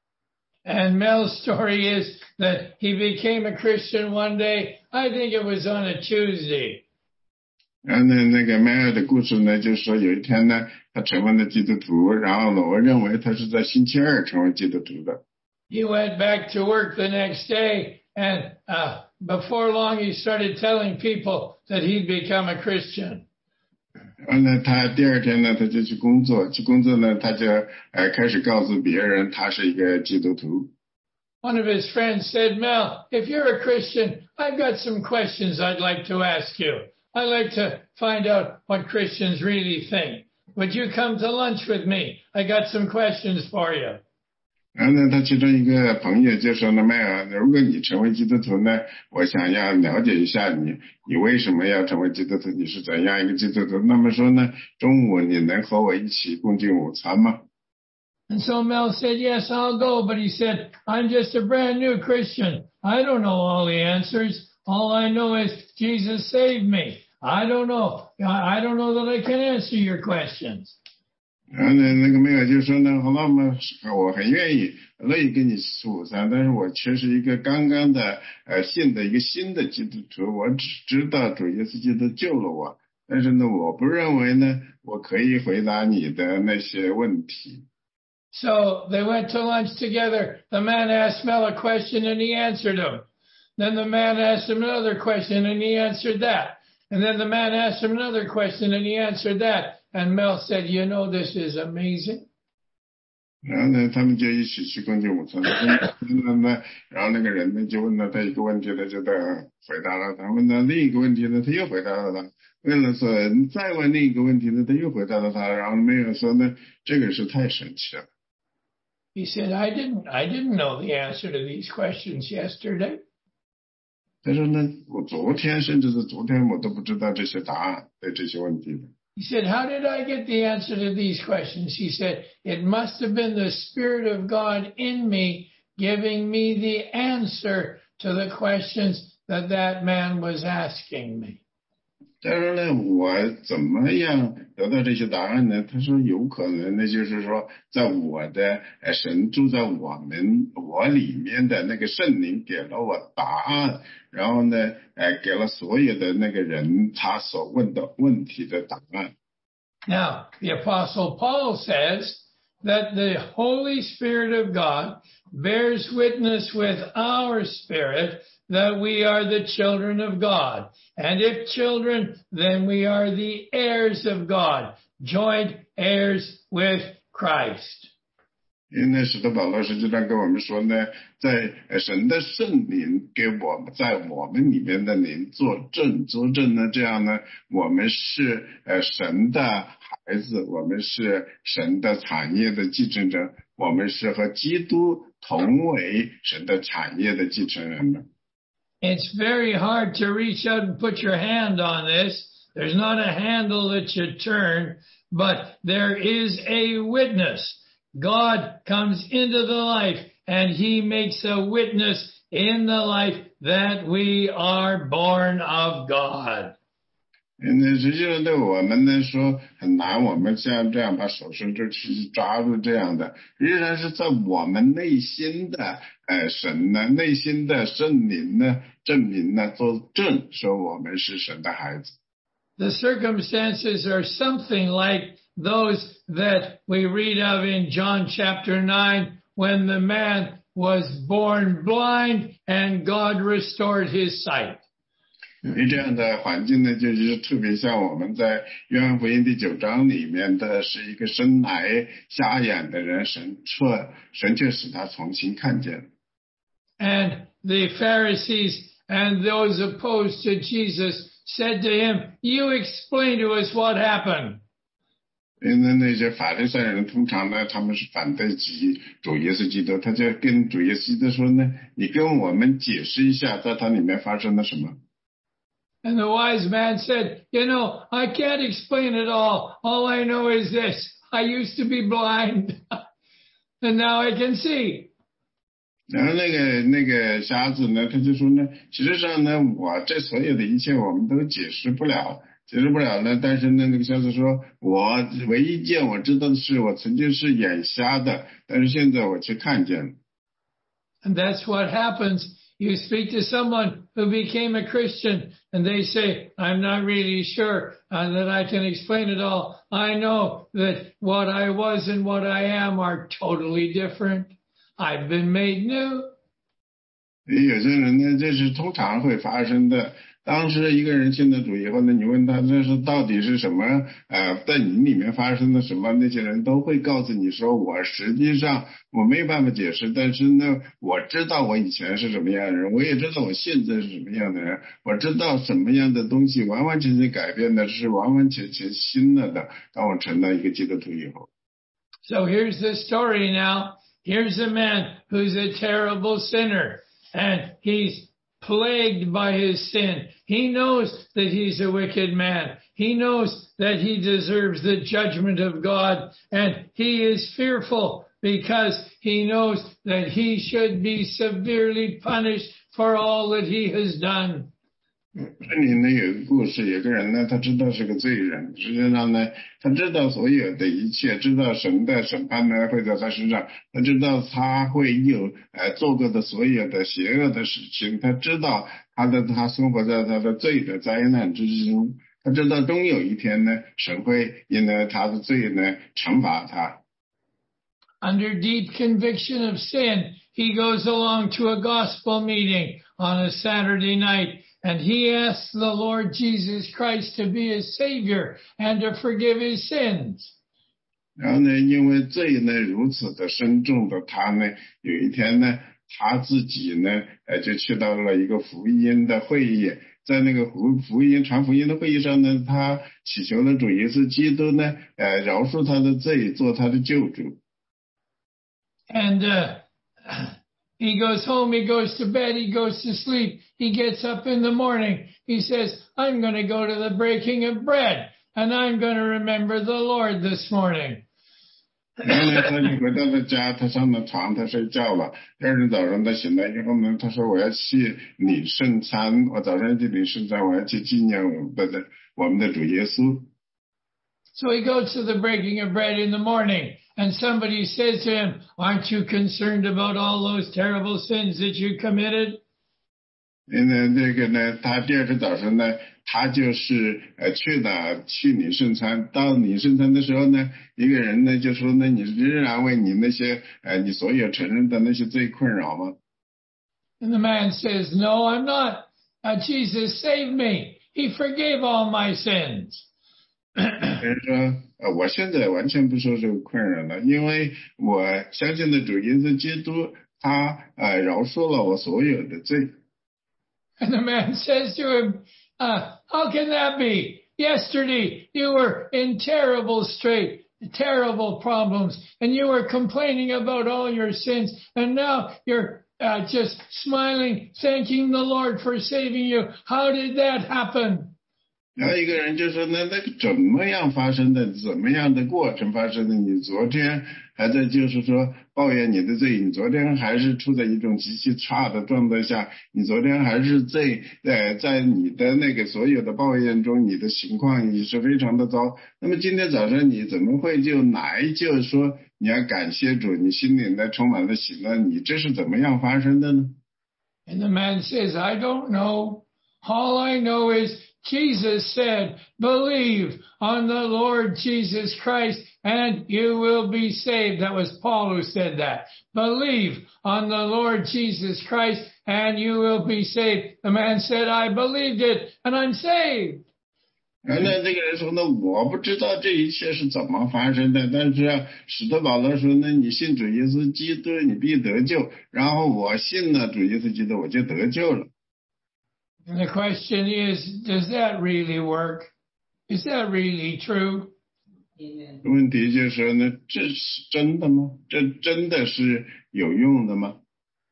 And Mel's story is that he became a Christian one day. I think it was on a Tuesday. 然后呢，那个梅尔的故事呢，就是说有一天呢，他成为了基督徒，然后呢，我认为他是在星期二成为基督徒的。 He went back to work the next day, and before long he started telling people that he'd become a Christian. 然后呢，他第二天呢，他就去工作呢，他就开始告诉别人他是一个基督徒。 One of his friends said, Mel, if you're a Christian, I've got some questions I'd like to ask you. I'd like to find out what Christians really think. Would you come to lunch with me? I got some questions for you. 然后呢，他其中一个朋友就说呢，麦尔，如果你成为基督徒呢，我想要了解一下你为什么要成为基督徒？你是怎样一个基督徒？那么说呢，中午你能和我一起共进午餐吗？ And so Mel said, yes, I'll go. But he said, I'm just a brand new Christian. I don't know all the answers. All I know is Jesus saved me. I don't know. I don't know that I can answer your questions. 然后呢，那个梅尔就说呢，好了嘛，我很愿意乐意跟你吃午餐，但是我却是一个刚刚的信的一个新的基督徒，我只知道主耶稣基督救了我，但是呢，我不认为呢，我可以回答你的那些问题。 So they went to lunch together. The man asked Mel a question and he answered him. Then the man asked him another question and he answered that. And then the man asked him another question and he answered that. And Mel said, you know, this is amazing. 然后呢，他们就一起去共进午餐。然后那个人呢就问了他一个问题，他就回答了他；问到另一个问题呢，他又回答了他。问了说再问另一个问题呢，他又回答了他。然后没有说呢，这个是太神奇了。 He said, I didn't know the answer to these questions yesterday. 他说呢，我昨天甚至是昨天我都不知道这些答案对这些问题的。 He said, how did I get the answer to these questions? He said, it must have been the Spirit of God in me giving me the answer to the questions that man was asking me. 他说呢，我怎么样得到这些答案呢？他说有可能呢，就是说，在我的神住在我里面的那个圣灵给了我答案，然后呢，给了所有的那个人他所问的问题的答案。 Now, the Apostle Paul says that the Holy Spirit of God bears witness with our spirit that we are the children of God. And if children, then we are the heirs of God, joint heirs with Christ. 因为使徒保罗实际上跟我们说呢，在神的圣灵给我们在我们里面的灵作证呢，这样呢，我们是神的孩子，我们是神的产业的继承者，我们是和基督同为神的产业的继承人的。 It's very hard to reach out and put your hand on this. There's not a handle that you turn, but there is a witness. God comes into the life and he makes a witness in the life that we are born of God. 实际上对我们来说很难，我们像这样把手伸出去抓住这样的，实际上是在我们内心的神呢，内心的圣灵呢，证明呢，作证说我们是神的孩子。 The circumstances are something like those that we read of in John chapter 9 when the man was born blind and God restored his sight. 这样的环境呢，就是特别像我们在约翰福音第9章里面的是一个生来瞎眼的人，神却使他重新看见。 And the Pharisees and those opposed to Jesus said to him, "You explain to us what happened." 因为那些法利赛人通常呢，他们是反对主耶稣基督，他就跟主耶稣基督说呢，你跟我们解释一下，在他里面发生了什么。 And the wise man said, I can't explain it all. All I know is this. I used to be blind, and now I can see. 然后那个瞎子呢，他就说呢，实际上呢，我这所有的一切我们都解释不了呢。但是呢，那个瞎子说，我唯一一件我知道的是，我曾经是眼瞎的，但是现在我却看见了。 And that's what happens. You speak to someone who became a Christian and they say, I'm not really sure that I can explain it all. I know that what I was and what I am are totally different. I've been made new. 有些人呢，这是通常会发生的。当时一个人信了主以后呢，你问他这是到底是什么在你里面发生了什么，那些人都会告诉你说，我实际上我没有办法解释，但是呢，我知道我以前是什么样的人，我也知道我现在是什么样的人，我知道什么样的东西完完全全改变的，是完完全全新了的。当我成了一个基督徒以后。 So here's the story now. Here's a man who's a terrible sinner, and he's plagued by his sin. He knows that he's a wicked man. He knows that he deserves the judgment of God, and he is fearful because he knows that he should be severely punished for all that he has done. 这里呢有一个故事，有个人呢，他知道是个罪人，实际上呢，他知道所有的一切，知道神的审判呢会在他身上，他知道他会有做过的所有的邪恶的事情，他知道他生活在他的罪的灾难之中，他知道终有一天呢，神会因为他的罪呢惩罚他。 Under deep conviction of sin, he goes along to a gospel meeting on a Saturday night. And he asks the Lord Jesus Christ to be his Savior and to forgive his sins. 然后呢，因为罪呢如此的深重的他呢，有一天呢，他自己呢，就去到了一个福音的会议，在那个传福音的会议上呢，他祈求了主耶稣基督呢，饶恕他的罪，做他的救主。 And he goes home, he goes to bed, he goes to sleep. He gets up in the morning. He says, I'm going to go to the breaking of bread, and I'm going to remember the Lord this morning. 然后呢，他就回到了家，他上了床，他睡觉了。第二天早上他醒来以后呢，他说我要去领圣餐，我早上去领圣餐，我要去纪念我们的主耶稣。 So he goes to the breaking of bread in the morning, and somebody says to him, aren't you concerned about all those terrible sins that you committed? 这个呢，他第二天早上呢，他就是去领圣餐。到领圣餐的时候呢，一个人呢就说呢，你仍然为你那些你所有承认的那些罪困扰吗？ And the man says, no, I'm not. Jesus saved me. He forgave all my sins. 人说我现在完全不受这个困扰了，因为我相信的主耶稣基督，他饶恕了我所有的罪。 And the man says to him, how can that be? Yesterday you were in terrible problems, and you were complaining about all your sins, and now you're just smiling, thanking the Lord for saving you. How did that happen? 然后一个人就说那个怎么样发生的，怎么样的过程发生的？你昨天还在就是说抱怨你的罪，你昨天还是处在一种极其差的状态下，你昨天还是在你的那个所有的抱怨中，你的情况也是非常的糟。那么今天早上你怎么会就是说你要感谢主，你心里呢充满了喜乐，你这是怎么样发生的呢？ And the man says, I don't know. All I know is Jesus said, believe on the Lord Jesus Christ and you will be saved. That was Paul who said that. Believe on the Lord Jesus Christ and you will be saved. The man said, I believed it and I'm saved. 然后呢，这个人说呢，我不知道这一切是怎么发生的，但是使徒保罗说呢，你信主耶稣基督，你必得救。然后我信了主耶稣基督，我就得救了。 And the question is, does that really work? Is that really true? 问题就是说呢，这是真的吗？这真的是有用的吗？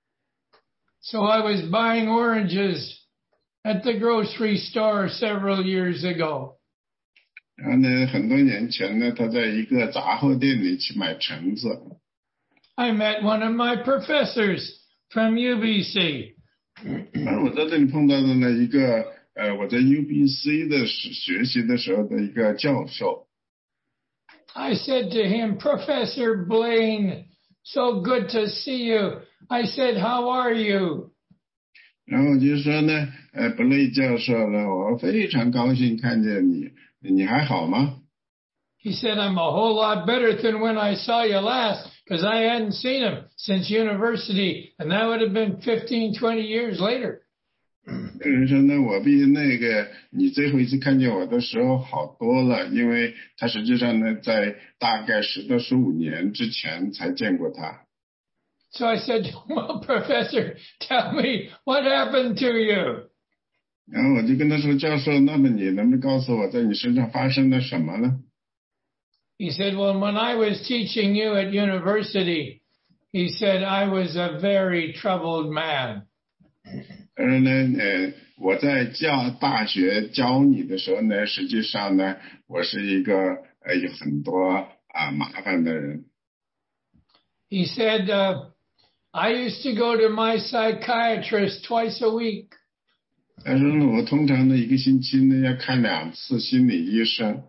So I was buying oranges at the grocery store several years ago. 然后呢，很多年前呢，他在一个杂货店里去买橙子。 I met one of my professors from UBC. 我在这里碰到的呢一个我在 UBC 的学习的时候的一个教授。 I said to him, Professor Blaine, so good to see you. I said, how are you? 然后我就说呢，布雷教授呢，我非常高兴看见你，你还好吗？ He said, I'm a whole lot better than when I saw you last, because I hadn't seen him since university, and that would have been 15, 20 years later. 那人说呢，我比那个你最后一次看见我的时候好多了，因为他实际上呢，在大概10到15年之前才见过他。 So I said, well, Professor, tell me, what happened to you? 然后我就跟他说，教授，那么你能不能告诉我，在你身上发生了什么呢？ He said, well, when I was teaching you at university, he said, I was a very troubled man. 他说呢，我在大学教你的时候呢，实际上呢，我是一个有很多麻烦的人。 He said, I used to go to my psychiatrist twice a week. 他说呢，我通常的一个星期呢要看2次心理医生。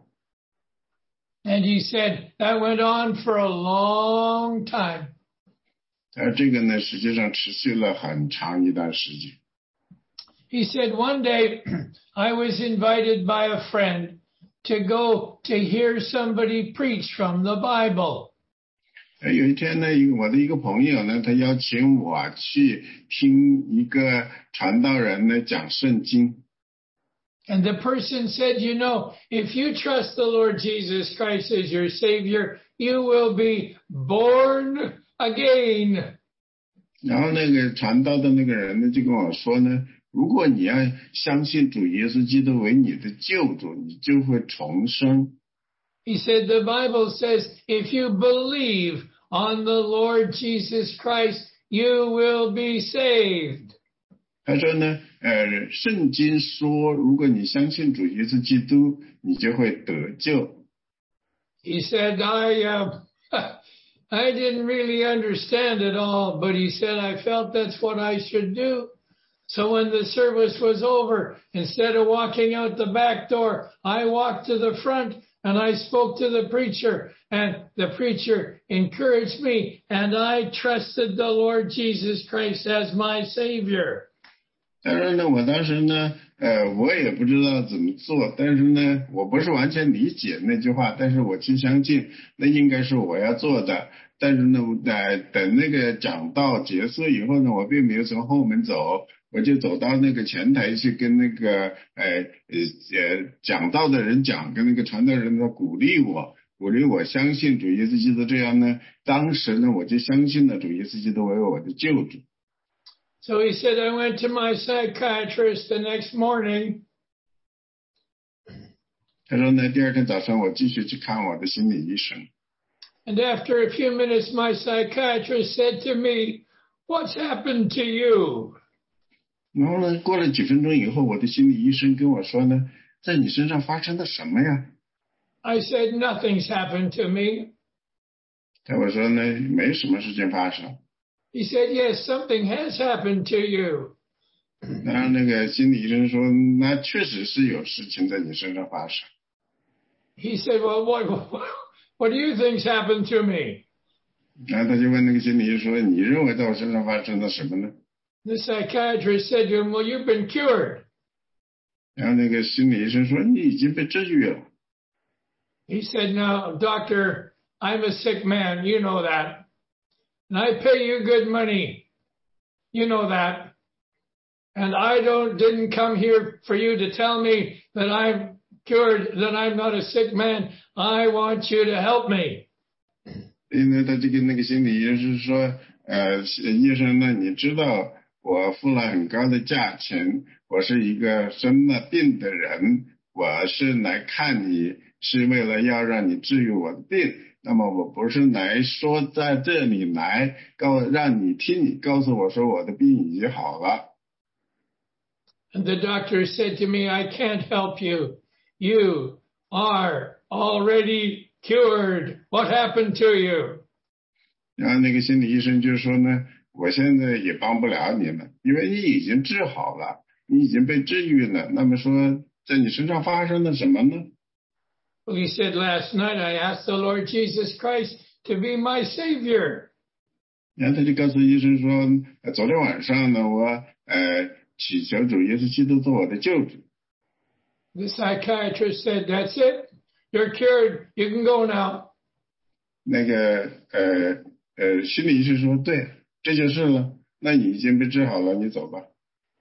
And he said, that went on for a long time. 这个呢，实际上持续了很长一段时间。 He said, one day I was invited by a friend to go to hear somebody preach from the Bible. 有一天呢，我的一个朋友呢，他邀请我去听一个传道人呢讲圣经。 And the person said, you know, if you trust the Lord Jesus Christ as your Savior, you will be born again. 然后那个传道的那个人呢，就跟我说呢，如果你要相信主耶稣基督为你的救主，你就会重生。 He said, the Bible says, if you believe on the Lord Jesus Christ, you will be saved. 他说呢，圣经说，如果你相信主耶稣基督，你就会得救。 He said, I didn't really understand it all, but he said, I felt that's what I should do. So when the service was over, instead of walking out the back door, I walked to the front and I spoke to the preacher, and the preacher encouraged me, and I trusted the Lord Jesus Christ as my Savior. 当然呢，我当时呢，我也不知道怎么做，但是呢，我不是完全理解那句话，但是我去相信那应该是我要做的。但是呢，等那个讲道结束以后呢，我并没有从后门走，我就走到那个前台去跟那个讲道的人讲，跟那个传道人呢鼓励我相信主耶稣基督。这样呢，当时呢我就相信了主耶稣基督为我的救主。 So he said, I went to my psychiatrist the next morning. 他说呢，第二天早上我继续去看我的心理医生。 And after a few minutes, my psychiatrist said to me, "What's happened to you?" 然后呢，过了几分钟以后，我的心理医生跟我说呢，在你身上发生了什么呀？ I said, "Nothing's happened to me." 我说呢，没什么事情发生。 He said, "Yes, something has happened to you." 然后那个心理医生说，那确实是有事情在你身上发生。 He said, "Well, what do you think's happened to me?" 然后他就问那个心理医生说，你认为在我身上发生了什么呢？ The psychiatrist said to him, "Well, you've been cured." 然后那个心理医生说，你已经被治愈了。 He said, "Now, doctor, I'm a sick man. You know that. And I pay you good money. You know that. And I didn't come here for you to tell me that I'm cured, that I'm not a sick man. I want you to help me." 因为他就跟那个心理医生说，医生呢，你知道我付了很高的价钱，我是一个生了病的人，我是来看你，是为了要让你治愈我的病。那么我不是来说在这里来让你听你告诉我说我的病已经好了。 And the doctor said to me, "I can't help you. You are already cured. What happened to you?" 然后那个心理医生就说呢，我现在也帮不了你了，因为你已经治好了，你已经被治愈了。那么说，在你身上发生了什么呢？ Well, he said, "Last night I asked the Lord Jesus Christ to be my Savior." 然后他就告诉医生说，昨天晚上呢，我祈求主耶稣基督做我的救主。 The psychiatrist said, "That's it. You're cured. You can go now." 那个心理医生说，对，这就是了，那你已经被治好了，你走吧。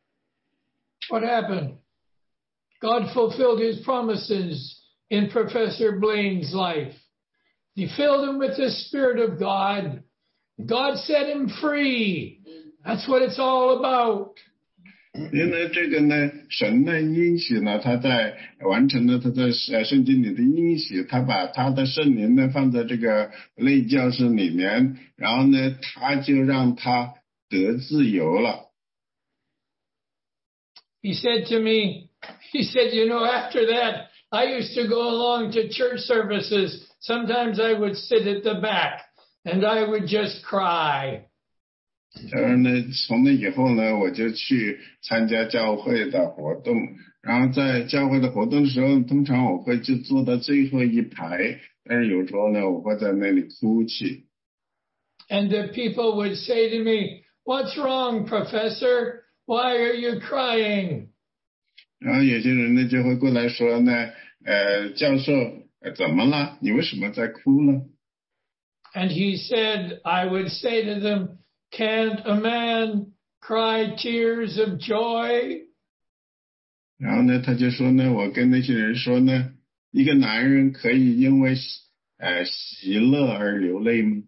What happened? God fulfilled his promises in Professor Blaine's life. He filled him with the Spirit of God. God set him free. That's what it's all about. 因为这个呢，神呢应许呢，他在完成了他在圣经里的应许，他把他的圣灵呢放在这个类教室里面，然后呢，他就让他得自由了。 He said to me, after that, I used to go along to church services. Sometimes I would sit at the back and I would just cry. 然后呢，从那以后呢，我就去参加教会的活动，然后在教会的活动的时候，通常我会就坐到最后一排，但是有时候呢，我会在那里哭泣。 And the people would say to me, "What's wrong, Professor? Why are you crying?" 然后有些人呢就会过来说呢，教授，怎么了？你为什么在哭呢？ And he said, I would say to them, "Can't a man cry tears of joy?" 然后呢，他就说呢，我跟那些人说呢，一个男人可以因为喜乐而流泪吗？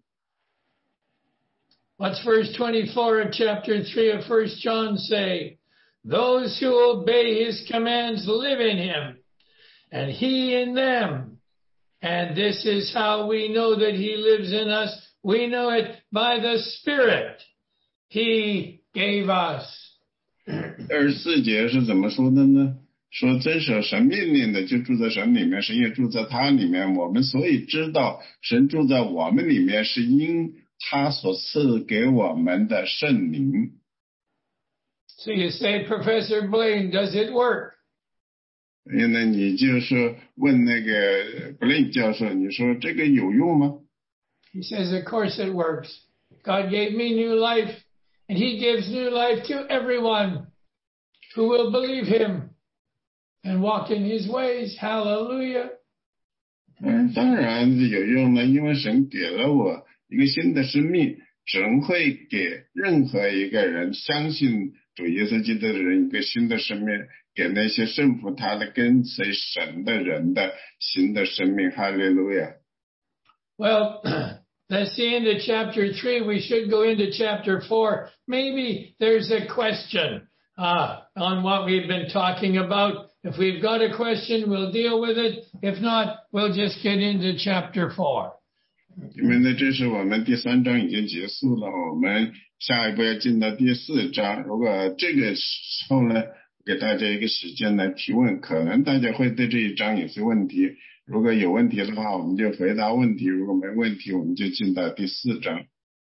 What's verse 24 of chapter 3 of 1 John say? "Those who obey his commands live in him, and he in them. And this is how we know that he lives in us We know it by the Spirit He gave us. 24节是怎么说的呢？说遵守神命令的就住在神里面，神也住在他里面。我们所以知道神住在我们里面，是因他所赐给我们的圣灵。 So you say, Professor Blaine, does it work? 因为你就说问那个 Blaine 教授，你说这个有用吗？ He says, of course it works. God gave me new life, and He gives new life to everyone who will believe Him and walk in His ways. Hallelujah. 当然有用了，因为神给了我一个新的生命，神会给任何一个人相信主耶稣基督的人一个新的生命，给那些顺服他的跟随神的人的新的生命。哈利路亚。 Well, that's the end of chapter 3. We should go into chapter 4. Maybe there's a question on what we've been talking about. If we've got a question, we'll deal with it. If not, we'll just get into chapter 4. 因为呢，这是我们第3章已经结束了，我们下一步要进到第4章。如果这个时候呢，给大家一个时间来提问，可能大家会对这一章有些问题。如果有问题的话，我们就回答问题；如果没问题，我们就进到第4章。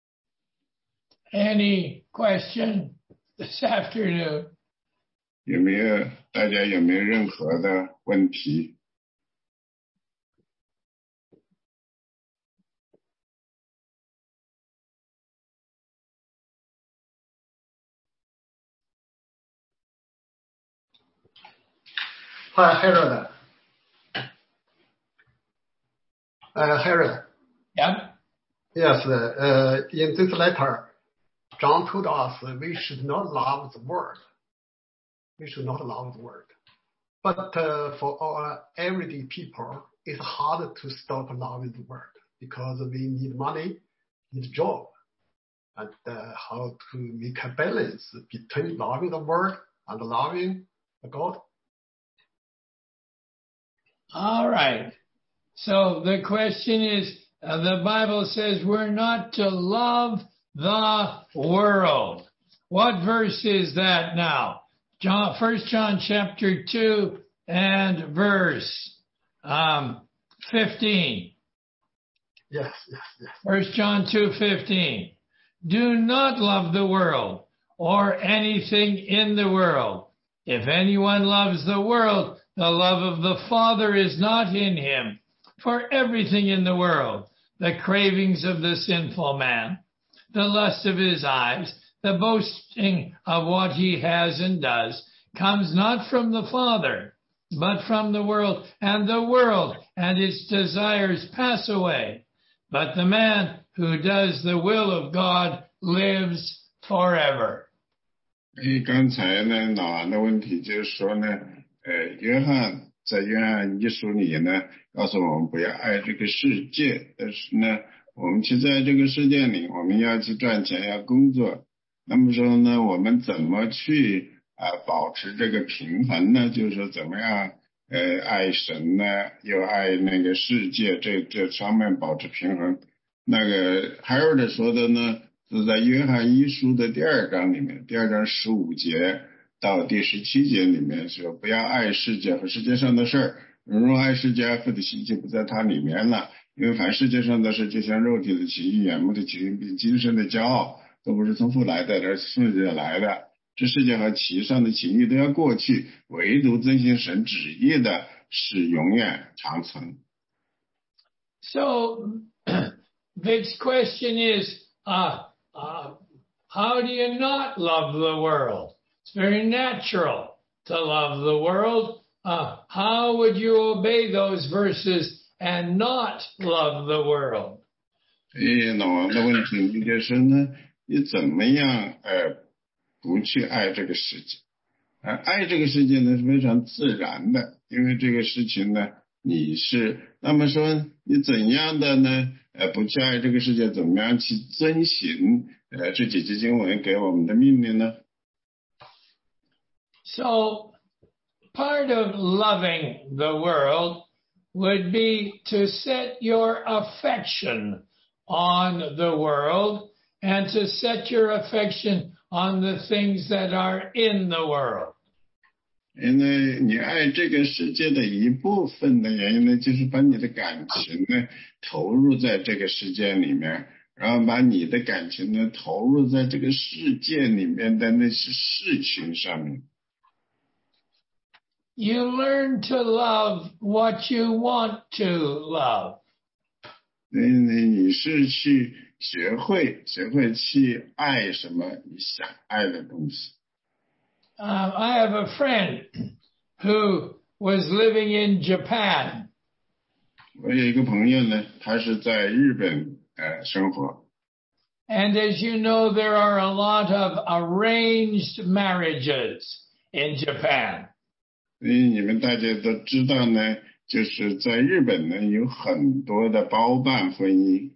Any question this afternoon? 大家有没有任何的问题？ Hi, Harold. Harold. Yep. Yes, in this letter, John told us we should not love the world. We should not love the world. But for our everyday people, it's hard to stop loving the world because we need money, need job, and how to make a balance between loving the world and loving God. All right. So the question is, the Bible says we're not to love the world. What verse is that now? 1 John chapter 2 and verse 15. Yes. 1 John 2:15. Do not love the world or anything in the world. If anyone loves the world, the love of the Father is not in him. For everything in the world, the cravings of the sinful man, the lust of his eyes, the boasting of what he has and does, comes not from the Father, but from the world and its desires pass away. But the man who does the will of God lives forever. 刚才呢，老王的问题就是说呢，约翰在约翰一书里呢，告诉我们不要爱这个世界，但是呢，我们去在这个世界里，我们要去赚钱，要工作。那么说呢，我们怎么去保持这个平衡呢？就是说怎么样爱神呢，又爱那个世界，这方面保持平衡。那个 Harold 说的呢，是在约翰一书的第2章里面，第2章15节到第17节里面说，不要爱世界和世界上的事儿。若爱世界，爱父的心就不在它里面了。因为凡世界上的事，就像肉体的情欲、眼目的情欲，并今生的骄傲，都不是从父来的，而是从世界来的。这世界和其上的情欲都要过去，唯独遵行神旨意的是永远长存。 So, this question is, how do you not love the world? It's very natural to love the world. How would you obey those verses and not love the world? 老王的问题就是呢，你怎么样不去爱这个世界？爱这个世界呢是非常自然的，因为这个事情呢，你是那么说你怎样的呢？不去爱这个世界，怎么样去遵行这几节经文给我们的命令呢？ So, part of loving the world would be to set your affection on the world and to set your affection on the things that are in the world. 因为你爱这个世界的一部分的原因呢，就是把你的感情呢投入在这个世界里面，然后把你的感情呢投入在这个世界里面的那些事情上面。 You learn to love what you want to love. 你是去学会去爱什么你想爱的东西。 I have a friend who was living in Japan. 我有一个朋友呢，他是在日本生活。 And as you know, there are a lot of arranged marriages in Japan. 所以你们大家都知道呢，就是在日本呢有很多的包办婚姻。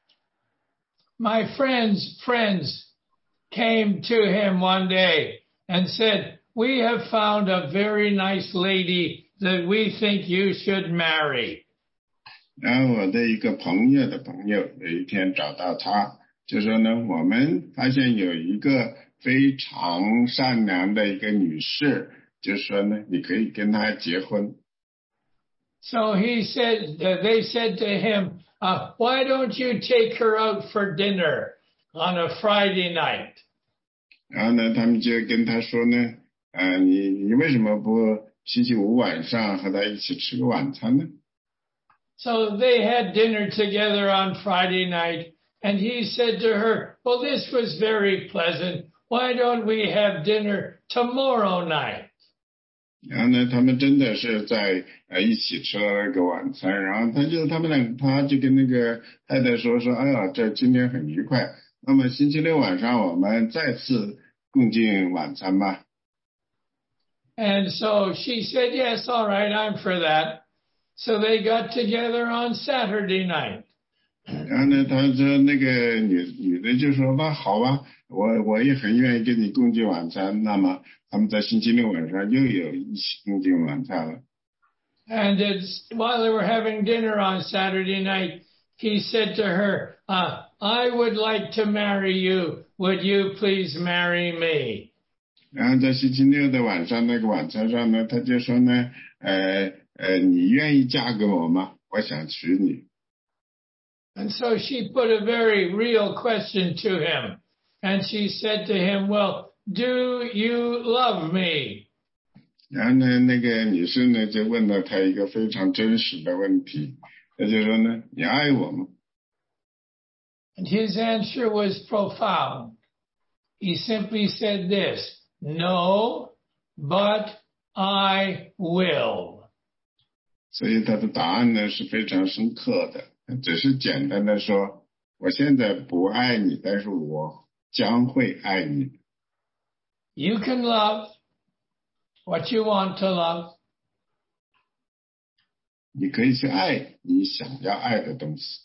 My friend's friends came to him one day and said, "We have found a very nice lady that we think you should marry." 然后我的一个朋友的朋友有一天找到他，就说呢，我们发现有一个非常善良的一个女士，就说呢，你可以跟她结婚。 So they said to him, "Why don't you take her out for dinner on a Friday night?" 然后呢，他们就跟他说呢，你为什么不星期五晚上和他一起吃个晚餐呢？ So they had dinner together on Friday night, and he said to her, "Well, this was very pleasant. Why don't we have dinner tomorrow night?" 然后呢，他们真的是在一起吃了那个晚餐，然后他就跟那个太太说，哎呀，这今天很愉快。那么星期六晚上我们再次共进晚餐吧。 And so she said, "Yes, all right, I'm for that." So they got together on Saturday night. 然后呢，他说那个女的就说吧，好吧，我也很愿意跟你共进晚餐。那么他们在星期六晚上又有一起共进晚餐了。 And while they were having dinner on Saturday night, he said to her, "I would like to marry you. Would you please marry me?" 然后在星期六的晚上那个晚餐上呢，他就说呢，你愿意嫁给我吗？我想娶你。 And so she put a very real question to him. And she said to him, "Well, do you love me?" 然后呢，那个女生呢就问了他一个非常真实的问题，他就说呢，你爱我吗？ And his answer was profound. He simply said this, "No, but I will." 所以他的答案呢是非常深刻的，只是简单的说，我现在不爱你，但是我将会爱你。 You can love what you want to love. 你可以去爱你想要爱的东西。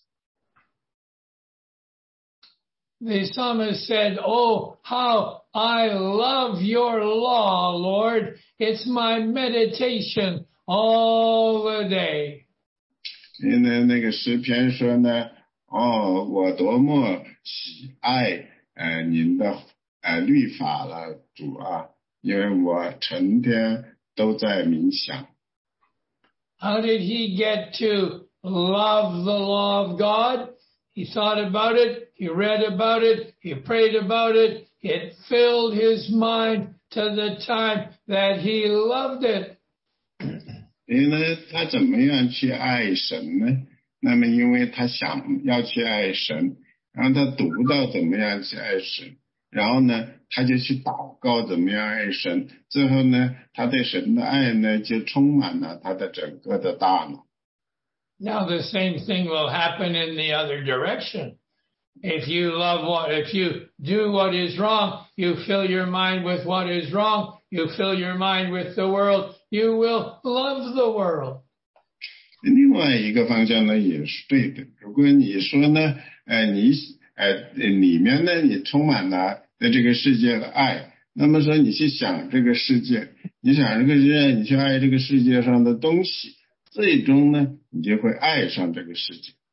The psalmist said, "Oh, how I love your law, Lord. It's my meditation all the day." 因为那个诗篇说呢，我多么喜爱您的律法了，主啊，因为我成天都在冥想。 How did he get to love the law of God? He thought about it, he read about it, he prayed about it. It filled his mind to the time that he loved it. 因为他怎么样去爱神呢？那么因为他想要去爱神，然后他读到怎么样去爱神，然后呢他就去祷告怎么样爱神，最后呢他对神的爱呢就充满了他的整个的大脑。 Now the same thing will happen in the other direction. If you do what is wrong, you fill your mind with what is wrong, you fill your mind with the world, you will love the world. 另外一个方向呢也是对的。如果你说呢，里面呢你充满了对这个世界的爱，那么说你去想这个世界，你想这个世界，你去爱这个世界上的东西，最终呢你就会爱上这个世界。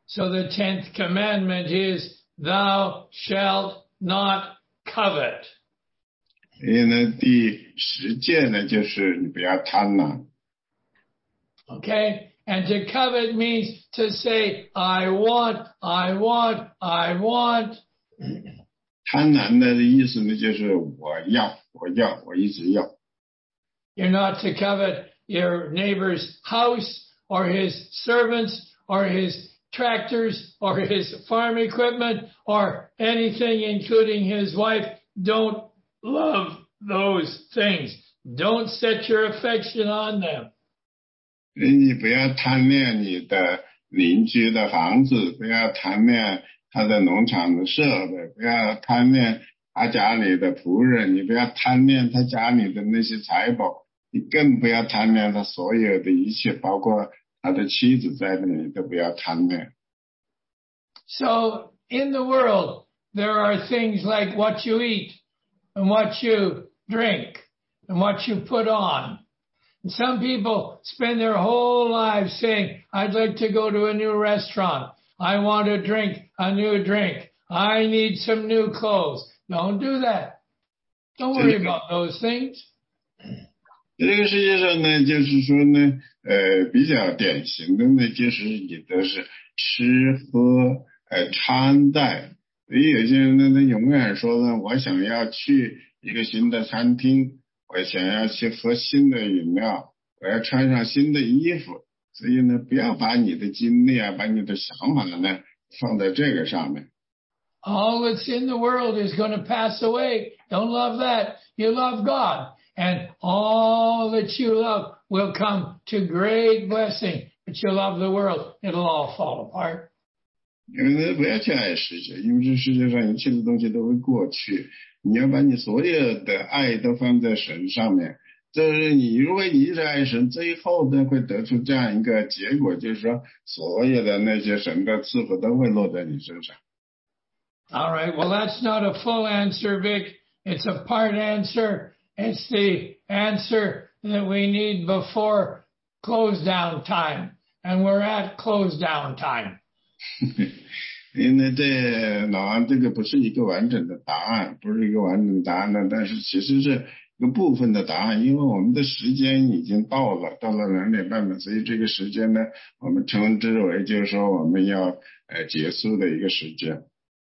So the 10th commandment is, thou shalt not covet. 所以呢，第10诫呢，就是你不要贪婪。 Okay? And to covet means to say, I want, I want, I want. 贪婪的意思呢，就是我要，我一直要。 You're not to covet your neighbor's house or his servants or his tractors or his farm equipment or anything, including his wife. Don't love those things. Don't set your affection on them. 你不要贪恋你的邻居的房子，不要贪恋他的农场的设备，不要贪恋他家里的仆人，你不要贪恋他家里的那些财宝，你更不要贪恋他所有的一切，包括他的妻子在内，你都不要贪恋。 So in the world, there are things like what you eat and what you drink and what you put on. And some people spend their whole lives saying, I'd like to go to a new restaurant. I want to drink a new drink. I need some new clothes. Don't do that. Don't worry about those things. 这个世界上呢，就是说呢，比较典型的呢，就是你的是吃喝穿戴。所以有些人呢，他永远说呢，我想要去一个新的餐厅，我想要去喝新的饮料，我要穿上新的衣服。所以呢，不要把你的精力啊，把你的想法呢，放在这个上面。 All that's in the world is going to pass away. Don't love that. You love God. And all that you love will come to great blessing. But you love the world, it'll all fall apart. 因为不要去爱世界，因为这世界上一切的东西都会过去。你要把你所有的爱都放在神上面。就是你如果你一直爱神，最后都会得出这样一个结果，就是说所有的那些神的赐福都会落在你身上。 All right. Well, that's not a full answer, Vic. It's a part answer. It's the answer that we need before close down time. And we're at close down time. 因为老安这个不是一个完整的答案，不是一个完整的答案呢，但是其实是一个部分的答案，因为我们的时间已经到了2点半了，所以这个时间呢，我们称之为就是说我们要结束的一个时间。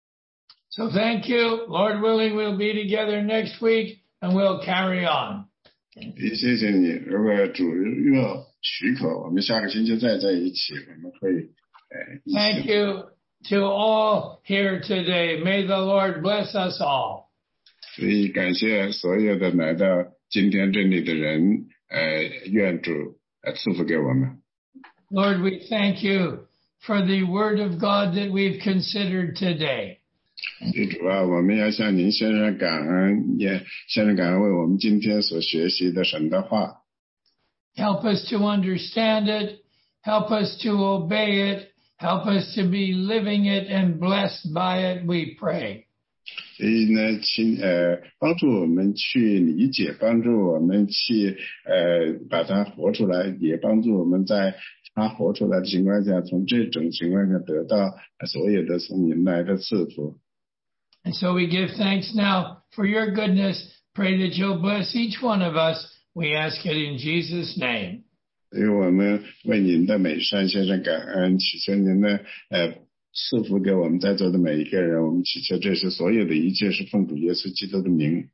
So thank you. Lord willing, we'll be together next week and we'll carry on. 谢谢你，如果主若许可，我们下个星期再在一起，我们会 Thank you to all here today. May the Lord bless us all. 所以感谢所有的来到今天这里的人，愿主赐福给我们。 Lord, we thank you for the word of God that we've considered today. 主啊，我们要向您献上感恩，也献上感恩为我们今天所学习的神的话。 Help us to understand it. Help us to obey it. Help us to be living it and blessed by it, we pray. 所以呢，请帮助我们去理解，帮助我们去把它活出来，也帮助我们在它活出来的情况下，从这种情况下得到所有的从您来的赐福。 And so we give thanks now for your goodness. Pray that you'll bless each one of us. We ask it in Jesus' name. 所以我们为您的美善献上感恩，祈求您的赐福给我们在座的每一个人。我们祈求这些所有的一切是奉主耶稣基督的名。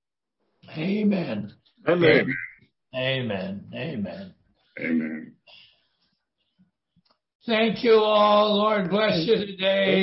Amen. Amen. Amen. Amen. Amen. Thank you all. Lord bless you today.